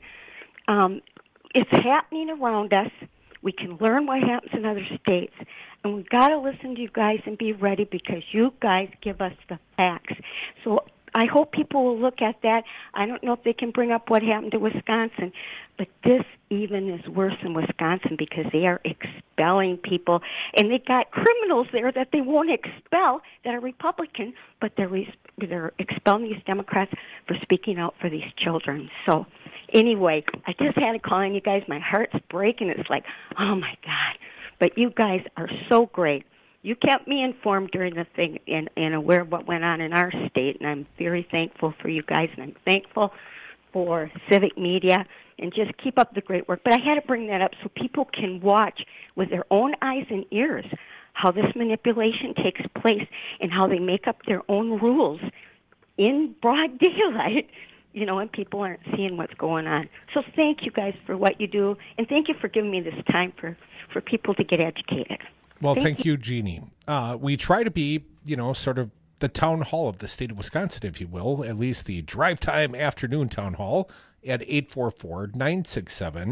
[SPEAKER 9] It's happening around us. We can learn what happens in other states. And we've got to listen to you guys and be ready, because you guys give us the facts. So I hope people will look at that. I don't know if they can bring up what happened to Wisconsin, but this even is worse in Wisconsin, because they are expelling people, and they got criminals there that they won't expel that are Republican, but they're expelling these Democrats for speaking out for these children. So anyway, I just had to call on you guys. My heart's breaking. It's like, oh my God. But you guys are so great. You kept me informed during the thing and aware of what went on in our state, and I'm very thankful for you guys, and I'm thankful for Civic Media, and just keep up the great work. But I had to bring that up so people can watch with their own eyes and ears how this manipulation takes place and how they make up their own rules in broad daylight, and people aren't seeing what's going on. So thank you guys for what you do, and thank you for giving me this time for people to get educated.
[SPEAKER 17] Well, thank you, Jeannie. We try to be, sort of the town hall of the state of Wisconsin, if you will, at least the drive time afternoon town hall at 844-967-2789.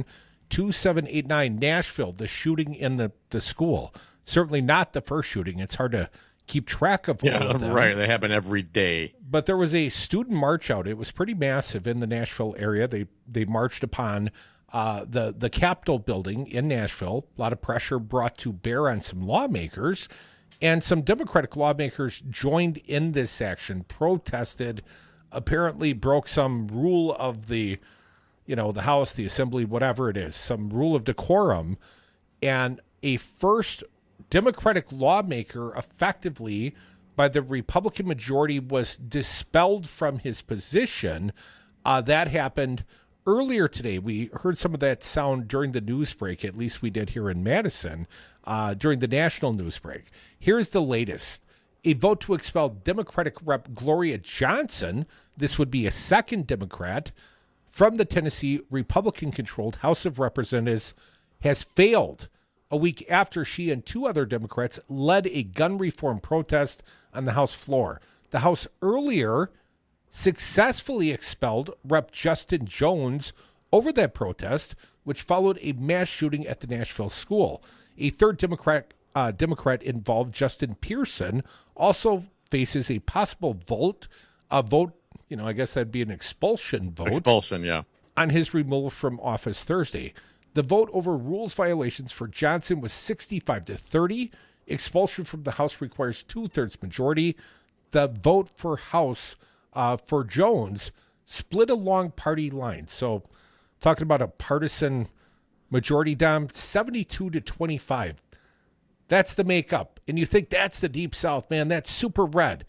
[SPEAKER 17] 2789, Nashville, the shooting in the school. Certainly not the first shooting. It's hard to keep track of all of them.
[SPEAKER 18] Right. They happen every day.
[SPEAKER 17] But there was a student march out. It was pretty massive in the Nashville area. They marched upon the Capitol building in Nashville. A lot of pressure brought to bear on some lawmakers. And some Democratic lawmakers joined in this action, protested, apparently broke some rule of the House, the Assembly, whatever it is, some rule of decorum. And a first Democratic lawmaker, effectively by the Republican majority, was dispelled from his position. That happened earlier today. We heard some of that sound during the news break, at least we did here in Madison, during the national news break. Here's the latest. A vote to expel Democratic Rep. Gloria Johnson, this would be a second Democrat, from the Tennessee Republican-controlled House of Representatives, has failed a week after she and two other Democrats led a gun reform protest on the House floor. The House earlier successfully expelled Rep. Justin Jones over that protest, which followed a mass shooting at the Nashville school. A third Democrat involved, Justin Pearson, also faces a possible vote, I guess that'd be an expulsion vote.
[SPEAKER 18] Expulsion, yeah.
[SPEAKER 17] On his removal from office Thursday. The vote over rules violations for Johnson was 65-30. Expulsion from the House requires 2/3 majority. The vote for House for Jones split along party lines. So talking about a partisan majority, Dom, 72-25. That's the makeup. And you think that's the Deep South, man. That's super red.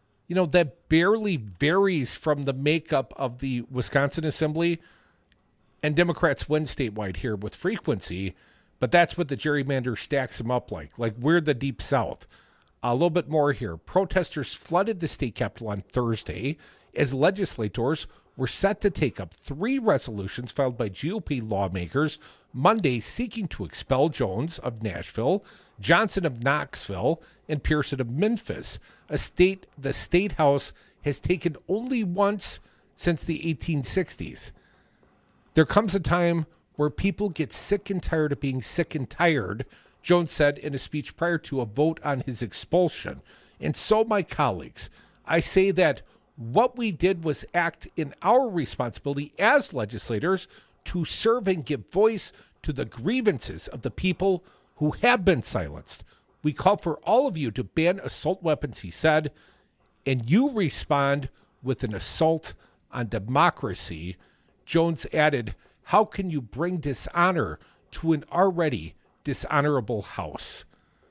[SPEAKER 17] That barely varies from the makeup of the Wisconsin Assembly. And Democrats win statewide here with frequency. But that's what the gerrymander stacks them up like. Like, we're the Deep South. A little bit more here. Protesters flooded the state capitol on Thursday as legislators were set to take up 3 resolutions filed by GOP lawmakers Monday seeking to expel Jones of Nashville, Johnson of Knoxville, and Pearson of Memphis, the state house has taken only once since the 1860s. There comes a time where people get sick and tired of being sick and tired, Jones said in a speech prior to a vote on his expulsion. And so, my colleagues, I say that what we did was act in our responsibility as legislators to serve and give voice to the grievances of the people who have been silenced. We call for all of you to ban assault weapons, he said, and you respond with an assault on democracy. Jones added, how can you bring dishonor to an already dishonorable house?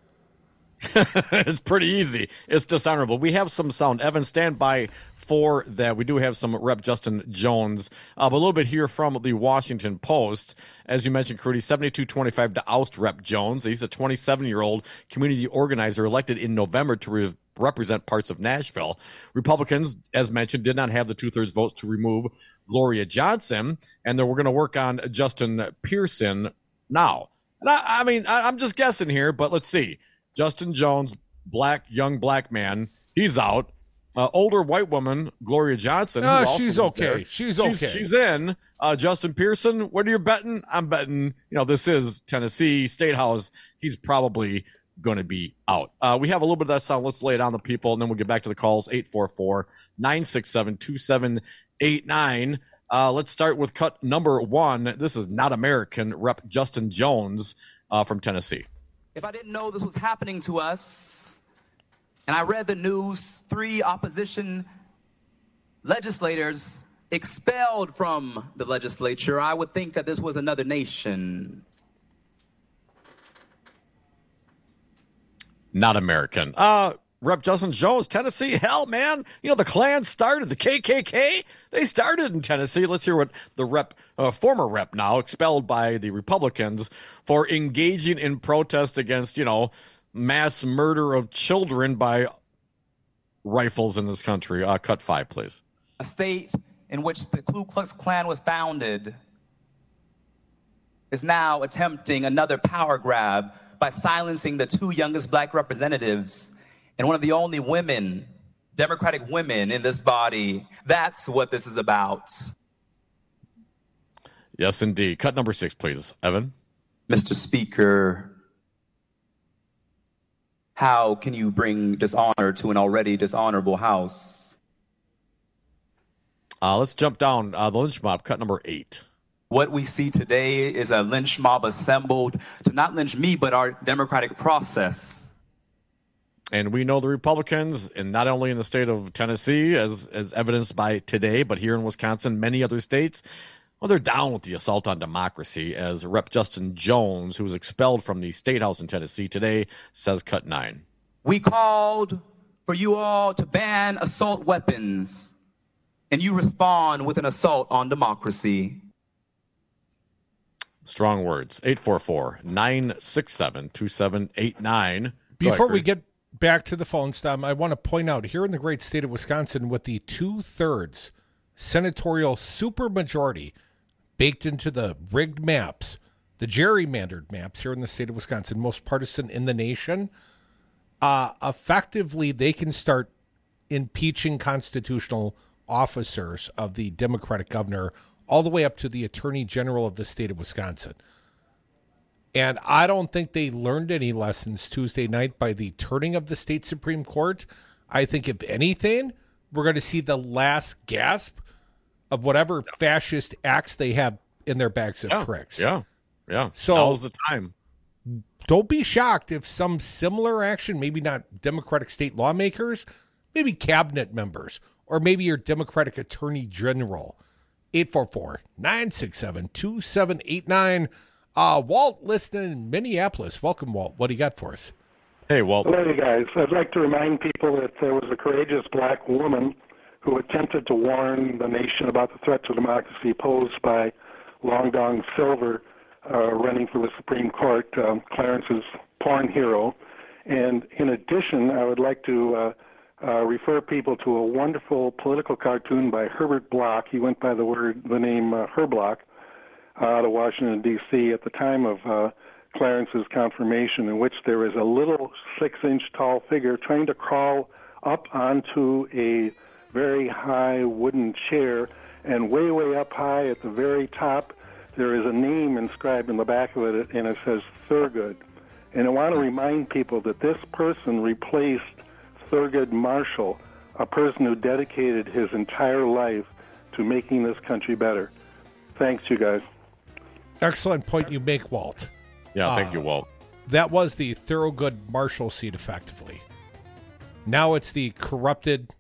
[SPEAKER 18] It's pretty easy. It's dishonorable. We have some sound. Evan, stand by for that. We do have some Rep. Justin Jones. But a little bit here from the Washington Post. As you mentioned, Crudy, 72-25 to oust Rep. Jones. He's a 27-year-old community organizer elected in November to represent parts of Nashville. Republicans, as mentioned, did not have the 2/3 votes to remove Gloria Johnson, and we're going to work on Justin Pearson now. And I'm just guessing here, but let's see. Justin Jones, young black man, he's out. Older white woman, Gloria Johnson.
[SPEAKER 17] She's okay. She's okay.
[SPEAKER 18] She's in. Justin Pearson, what are you betting? I'm betting, this is Tennessee State House. He's probably going to be out. We have a little bit of that sound. Let's lay it on the people, and then we'll get back to the calls. 844-967-2789. Let's start with cut number 1. This is Not American, Rep. Justin Jones from Tennessee.
[SPEAKER 3] If I didn't know this was happening to us, and I read the news, 3 opposition legislators expelled from the legislature, I would think that this was another nation.
[SPEAKER 18] Not American. Rep. Justin Jones, Tennessee. Hell, man. The Klan started, the KKK, they started in Tennessee. Let's hear what the former rep now, expelled by the Republicans for engaging in protest against, mass murder of children by rifles in this country. Cut 5, please.
[SPEAKER 3] A state in which the Ku Klux Klan was founded is now attempting another power grab by silencing the 2 youngest black representatives and one of the only women, Democratic women in this body. That's what this is about.
[SPEAKER 18] Yes, indeed. Cut number 6, please, Evan.
[SPEAKER 3] Mr. Speaker, how can you bring dishonor to an already dishonorable house?
[SPEAKER 18] Let's jump down the lynch mob. Cut number 8.
[SPEAKER 3] What we see today is a lynch mob assembled to not lynch me, but our democratic process.
[SPEAKER 18] And we know the Republicans, and not only in the state of Tennessee, as evidenced by today, but here in Wisconsin, many other states, well, they're down with the assault on democracy, as Rep. Justin Jones, who was expelled from the State House in Tennessee today, says cut 9.
[SPEAKER 3] We called for you all to ban assault weapons, and you respond with an assault on democracy.
[SPEAKER 18] Strong words. 844-967-2789.
[SPEAKER 17] Before we get back to the phone, Tom, I want to point out here in the great state of Wisconsin, with the 2/3 senatorial supermajority baked into the rigged maps, the gerrymandered maps here in the state of Wisconsin, most partisan in the nation, effectively they can start impeaching constitutional officers of the Democratic governor all the way up to the Attorney General of the state of Wisconsin. And I don't think they learned any lessons Tuesday night by the turning of the state Supreme Court. I think, if anything, we're going to see the last gasp of whatever fascist acts they have in their bags of tricks.
[SPEAKER 18] Yeah.
[SPEAKER 17] So
[SPEAKER 18] now's the time.
[SPEAKER 17] Don't be shocked if some similar action, maybe not Democratic state lawmakers, maybe cabinet members, or maybe your Democratic Attorney General. 844-967-2789. Walt, listening in Minneapolis. Welcome, Walt. What do you got for us?
[SPEAKER 18] Hey, Walt.
[SPEAKER 12] Hello, you guys. I'd like to remind people that there was a courageous black woman who attempted to warn the nation about the threat to democracy posed by Long Dong Silver running for the Supreme Court, Clarence's porn hero. And in addition, I would like to refer people to a wonderful political cartoon by Herbert Block. He went by the name Herblock out of Washington, D.C. at the time of Clarence's confirmation, in which there is a little 6-inch tall figure trying to crawl up onto a very high wooden chair, and way, way up high at the very top, there is a name inscribed in the back of it, and it says Thurgood. And I want to remind people that this person replaced Thurgood Marshall, a person who dedicated his entire life to making this country better. Thanks, you guys.
[SPEAKER 17] Excellent point you make, Walt.
[SPEAKER 18] Yeah, thank you, Walt.
[SPEAKER 17] That was the Thurgood Marshall seat, effectively. Now it's the corrupted,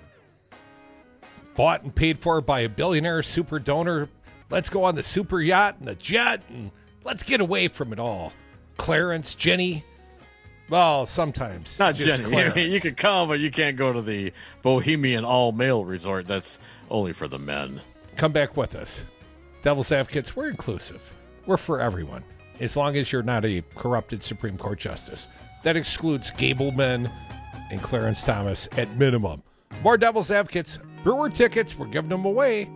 [SPEAKER 17] bought and paid for by a billionaire super donor. Let's go on the super yacht and the jet, and let's get away from it all. Clarence, Jenny. Well, sometimes.
[SPEAKER 18] Not Jenny. You can come, but you can't go to the Bohemian all-male resort. That's only for the men.
[SPEAKER 17] Come back with us. Devil's Advocates, we're inclusive. We're for everyone, as long as you're not a corrupted Supreme Court justice. That excludes Gableman and Clarence Thomas at minimum. More Devil's Advocates. Brewer tickets, we're giving them away.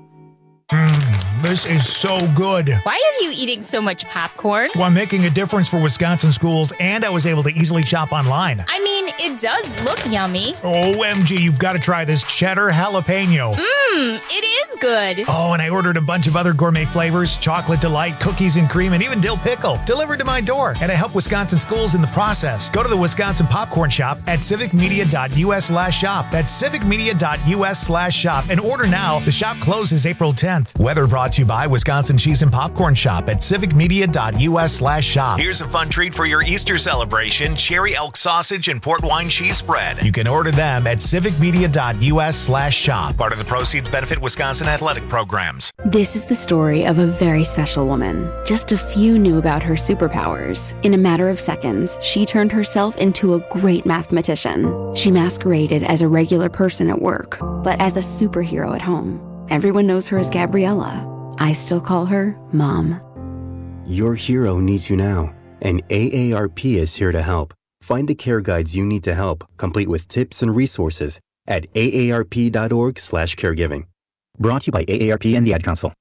[SPEAKER 6] This is so good.
[SPEAKER 20] Why are you eating so much popcorn?
[SPEAKER 6] Well, I'm making a difference for Wisconsin schools, and I was able to easily shop online.
[SPEAKER 20] I mean, it does look yummy.
[SPEAKER 6] OMG, you've got to try this cheddar jalapeno.
[SPEAKER 20] It is good.
[SPEAKER 6] Oh, and I ordered a bunch of other gourmet flavors, chocolate delight, cookies and cream, and even dill pickle, delivered to my door. And I help Wisconsin schools in the process. Go to the Wisconsin Popcorn Shop at civicmedia.us/shop. That's civicmedia.us/shop. And order now. The shop closes April 10th. Weather brought to you by Wisconsin Cheese and Popcorn Shop at civicmedia.us/shop.
[SPEAKER 1] Here's a fun treat for your Easter celebration: cherry elk sausage and port wine cheese spread.
[SPEAKER 6] You can order them at civicmedia.us/shop.
[SPEAKER 1] Part of the proceeds benefit Wisconsin athletic programs.
[SPEAKER 10] This is the story of a very special woman. Just a few knew about her superpowers. In a matter of seconds, she turned herself into a great mathematician. She masqueraded as a regular person at work, but as a superhero at home. Everyone knows her as Gabriella. I still call her Mom.
[SPEAKER 11] Your hero needs you now, and AARP is here to help. Find the care guides you need to help, complete with tips and resources at aarp.org/caregiving.
[SPEAKER 21] Brought to you by AARP and the Ad Council.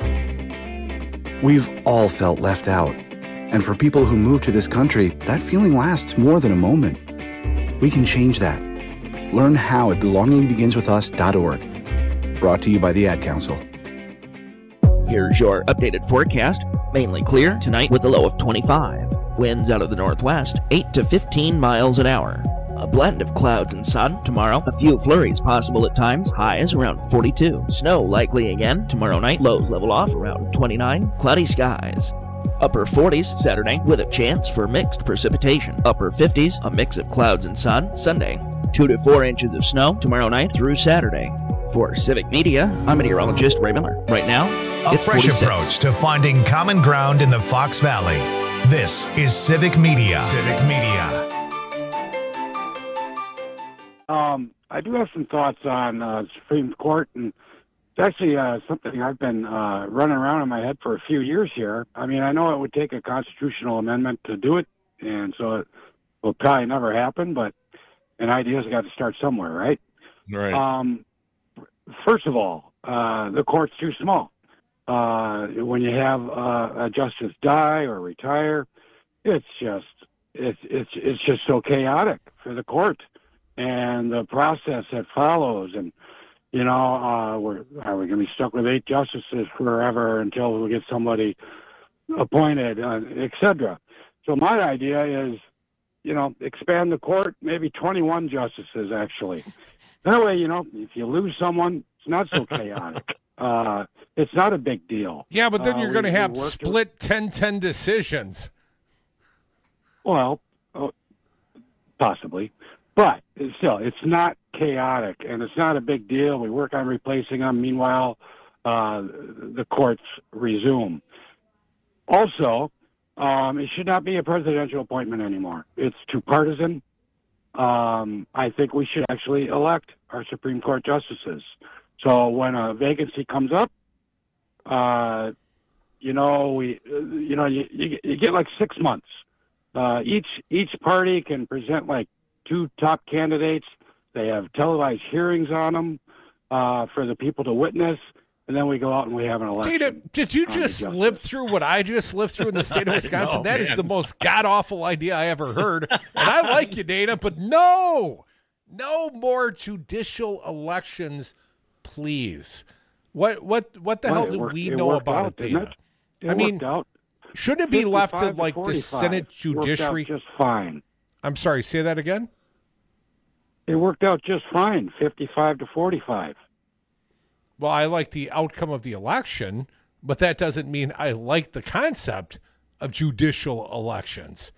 [SPEAKER 13] We've all felt left out. And for people who move to this country, that feeling lasts more than a moment. We can change that. Learn how at belongingbeginswithus.org. Brought to you by the Ad Council.
[SPEAKER 7] Here's your updated forecast. Mainly clear tonight with a low of 25. Winds out of the northwest, 8 to 15 miles an hour. A blend of clouds and sun tomorrow. A few flurries possible at times. Highs around 42. Snow likely again tomorrow night. Lows level off around 29. Cloudy skies. Upper 40s Saturday with a chance for mixed precipitation. Upper 50s, a mix of clouds and sun. Sunday, 2 to 4 inches of snow tomorrow night through Saturday. For Civic Media, I'm meteorologist Ray Miller. Right now,
[SPEAKER 1] a
[SPEAKER 7] it's
[SPEAKER 1] fresh
[SPEAKER 7] 46.
[SPEAKER 1] approach to finding common ground in the Fox Valley. This is Civic Media. Civic Media.
[SPEAKER 14] I do have some thoughts on Supreme Court, and it's actually something I've been running around in my head for a few years here. I mean, I know it would take a constitutional amendment to do it, and so it will probably never happen, but an idea's got to start somewhere, right?
[SPEAKER 18] Right.
[SPEAKER 14] First of all, the court's too small. When you have a justice die or retire, it's just so chaotic for the court and the process that follows. And are we going to be stuck with 8 justices forever until we get somebody appointed, etc. So my idea is, expand the court, maybe 21 justices actually. That way, if you lose someone, it's not so chaotic. It's not a big deal.
[SPEAKER 17] Yeah, but then you're going to have split 10-10 decisions.
[SPEAKER 14] Well, possibly. But still, it's not chaotic, and it's not a big deal. We work on replacing them. Meanwhile, the courts resume. Also, it should not be a presidential appointment anymore. It's too partisan. I think we should actually elect our Supreme Court justices. So when a vacancy comes up, you get like 6 months. Each party can present like 2 top candidates. They have televised hearings on them for the people to witness, and then we go out and we have an election.
[SPEAKER 17] Dana, did you just live through what I just lived through in the state of Wisconsin?
[SPEAKER 14] No,
[SPEAKER 17] That is
[SPEAKER 14] man.
[SPEAKER 17] the most god-awful idea I ever heard. And I like you, Dana, but no more judicial elections, please. What the hell do we know about it, Dana? I mean, shouldn't it be left to like the Senate Judiciary?
[SPEAKER 14] Just fine.
[SPEAKER 17] I'm sorry, say that again?
[SPEAKER 14] It worked out just fine, 55 to 45.
[SPEAKER 17] Well, I like the outcome of the election, but that doesn't mean I like the concept of judicial elections.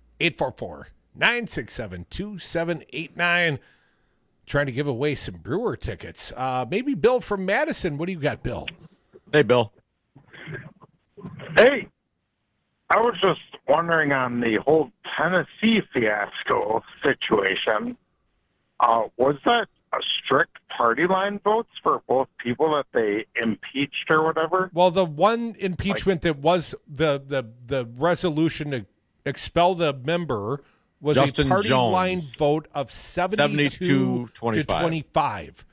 [SPEAKER 17] 844-967-2789. Trying to give away some Brewer tickets. Maybe Bill from Madison. What do you got, Bill?
[SPEAKER 18] Hey, Bill.
[SPEAKER 15] Hey, I was just wondering on the whole Tennessee fiasco situation. Was that a strict party line votes for both people that they impeached or whatever?
[SPEAKER 17] Well, the one impeachment that was the resolution to expel the member was
[SPEAKER 18] Justin
[SPEAKER 17] a party
[SPEAKER 18] Jones.
[SPEAKER 17] line vote of 72 to 25.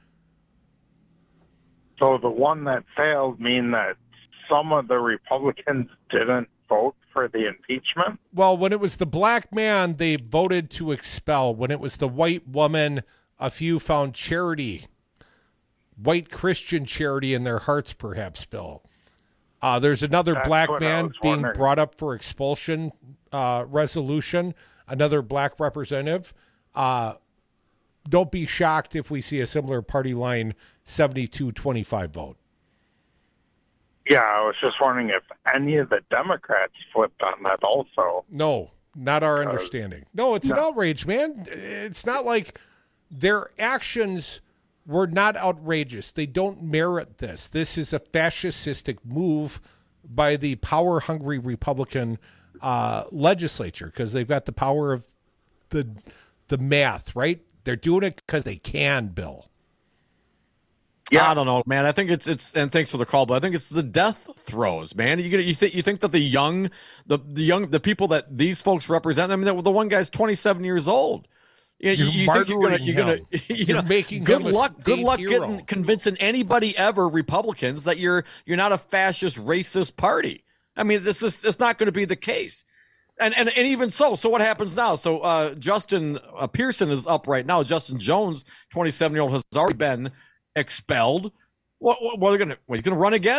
[SPEAKER 15] So the one that failed mean that some of the Republicans didn't vote for the impeachment?
[SPEAKER 17] Well, when it was the black man, they voted to expel. When it was the white woman, a few found charity, white Christian charity in their hearts, perhaps, Bill. There's another
[SPEAKER 15] That's
[SPEAKER 17] black
[SPEAKER 15] what I
[SPEAKER 17] man
[SPEAKER 15] was
[SPEAKER 17] being
[SPEAKER 15] wondering.
[SPEAKER 17] brought up for expulsion resolution, another black representative. Don't be shocked if we see a similar party line 72-25 vote.
[SPEAKER 15] Yeah, I was just wondering if any of the Democrats flipped on that also.
[SPEAKER 17] No, not our understanding. No, it's an outrage, man. It's not like their actions were not outrageous. They don't merit this. This is a fascistic move by the power-hungry Republican legislature because they've got the power of the math, right? They're doing it because they can, Bill.
[SPEAKER 18] Yeah, I don't know, man. I think it's and thanks for the call, but I think it's the death throes, man. You think that the people that these folks represent. I mean, the one guy's 27 years old. You think you're making good luck getting convincing anybody ever Republicans that you're not a fascist racist party. I mean, it's not going to be the case. And even so what happens now? So Justin Pearson is up right now. Justin Jones, 27-year-old, has already been expelled. What are you going to run again?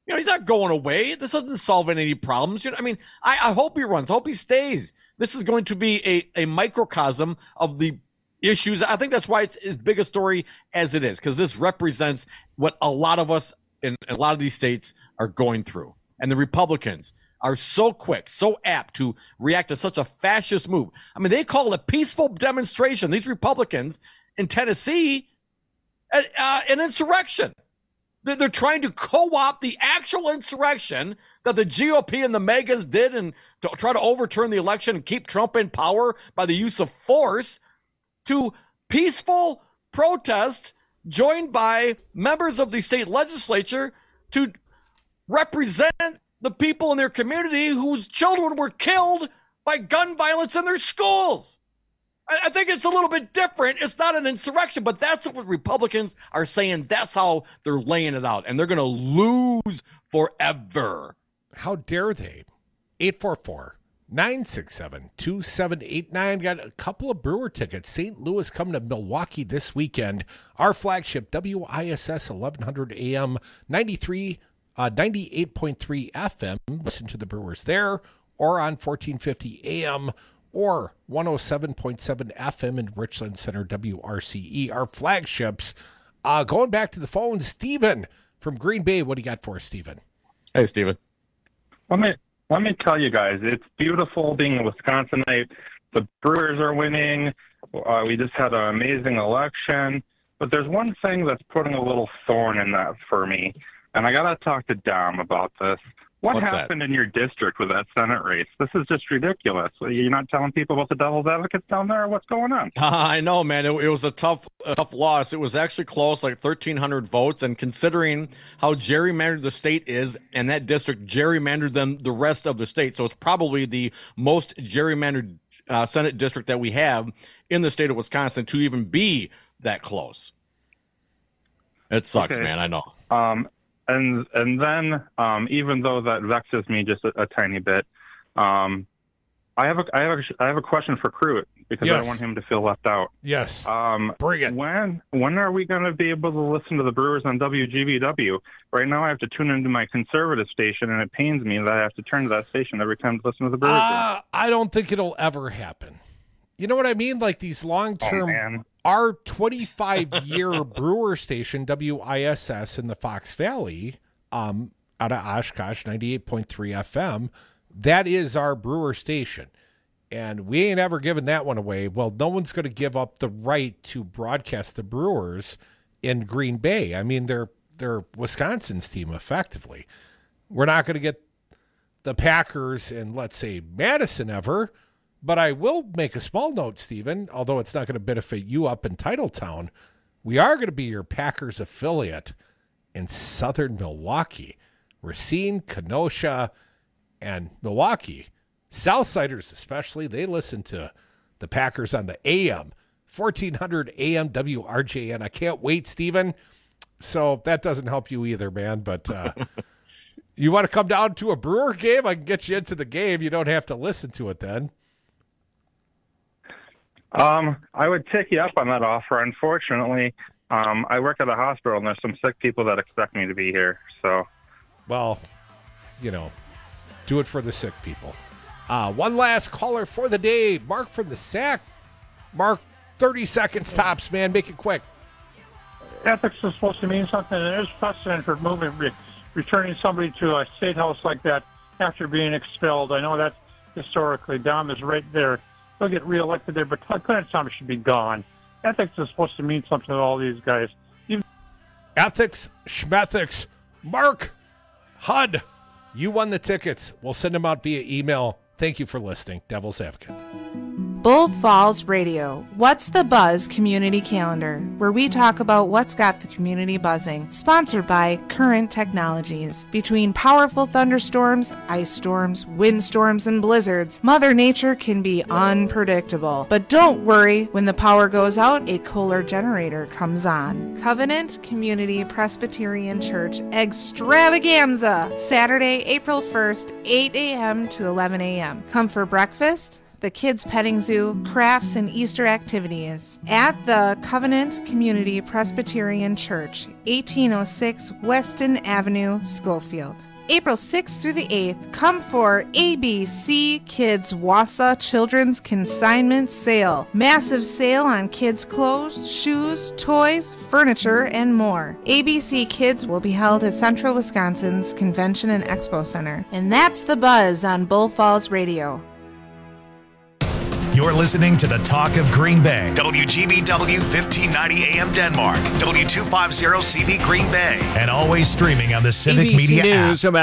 [SPEAKER 18] He's not going away. This doesn't solve any problems. I hope he runs. I hope he stays. This is going to be a microcosm of the issues. I think that's why it's as big a story as it is, because this represents what a lot of us in a lot of these states are going through. And the Republicans are so quick, so apt to react to such a fascist move. They call it a peaceful demonstration. These Republicans in Tennessee, an insurrection. They're trying to co-opt the actual insurrection that the GOP and the megas did and to try to overturn the election and keep Trump in power by the use of force, to peaceful protest joined by members of the state legislature to represent the people in their community whose children were killed by gun violence in their schools. I think it's a little bit different. It's not an insurrection, but that's what Republicans are saying. That's how they're laying it out, and they're going to lose forever.
[SPEAKER 17] How dare they? 844-967-2789. Got a couple of Brewer tickets. St. Louis coming to Milwaukee this weekend. Our flagship, WISS 1100 AM, 98.3 FM. Listen to the Brewers there, or on 1450 AM, or 107.7 FM in Richland Center, WRCE, our flagships. Going back to the phone, Stephen from Green Bay. What do you got for us, Stephen?
[SPEAKER 18] Hey, Stephen.
[SPEAKER 2] Let me tell you guys, it's beautiful being a Wisconsinite. The Brewers are winning. We just had an amazing election. But there's one thing that's putting a little thorn in that for me, and I got to talk to Dom about this. What's happened in your district with that Senate race? This is just ridiculous. You're not telling people about the devil's advocates down there? What's going on?
[SPEAKER 18] I know, man. It was a tough loss. It was actually close, like 1,300 votes. And considering how gerrymandered the state is, and that district gerrymandered them the rest of the state, so it's probably the most gerrymandered Senate district that we have in the state of Wisconsin to even be that close. It sucks, man. I know.
[SPEAKER 2] And then, even though that vexes me just a tiny bit, I have a question for Crute, because I want him to feel left out.
[SPEAKER 17] Yes. Bring it.
[SPEAKER 2] When are we going to be able to listen to the Brewers on WGBW? Right now, I have to tune into my conservative station, and it pains me that I have to turn to that station every time to listen to the Brewers.
[SPEAKER 17] I don't think it'll ever happen. You know what I mean? Like these long-term, our 25-year brewer station, WISS in the Fox Valley, out of Oshkosh, 98.3 FM, that is our brewer station. And we ain't ever given that one away. Well, no one's going to give up the right to broadcast the Brewers in Green Bay. I mean, they're Wisconsin's team, effectively. We're not going to get the Packers in, let's say, Madison ever. But I will make a small note, Stephen, although it's not going to benefit you up in Titletown. We are going to be your Packers affiliate in southern Milwaukee. Racine, Kenosha, and Milwaukee. Southsiders especially, they listen to the Packers on the AM, 1400 AM WRJN. I can't wait, Stephen. So that doesn't help you either, man. But you want to come down to a Brewer game? I can get you into the game. You don't have to listen to it then.
[SPEAKER 2] I would take you up on that offer. Unfortunately, I work at a hospital, and there's some sick people that expect me to be here. So,
[SPEAKER 17] well, do it for the sick people. One last caller for the day, Mark from the Sac. Mark, 30 seconds tops, man. Make it quick.
[SPEAKER 4] Ethics is supposed to mean something, and there's precedent for returning somebody to a state house like that after being expelled. I know that historically, Dom is right there. He'll get reelected there, but Clarence Thomas should be gone. Ethics is supposed to mean something to all these guys.
[SPEAKER 17] Ethics, schmethics. Mark, HUD, you won the tickets. We'll send them out via email. Thank you for listening. Devil's Advocate.
[SPEAKER 5] Bull Falls Radio, What's the Buzz Community Calendar, where we talk about what's got the community buzzing. Sponsored by Current Technologies. Between powerful thunderstorms, ice storms, windstorms, and blizzards, Mother Nature can be unpredictable. But don't worry, when the power goes out, a Kohler generator comes on. Covenant Community Presbyterian Church Extravaganza, Saturday, April 1st, 8 a.m. to 11 a.m. Come for breakfast, the kids' petting zoo, crafts, and Easter activities at the Covenant Community Presbyterian Church, 1806 Weston Avenue, Schofield. April 6th through the 8th, come for ABC Kids Wausau Children's Consignment Sale. Massive sale on kids' clothes, shoes, toys, furniture, and more. ABC Kids will be held at Central Wisconsin's Convention and Expo Center. And that's The Buzz on Bull Falls Radio.
[SPEAKER 1] You're listening to the Talk of Green Bay. WGBW 1590 AM Denmark. W250 CV Green Bay. And always streaming on the Civic
[SPEAKER 7] ABC
[SPEAKER 1] Media app.
[SPEAKER 7] News about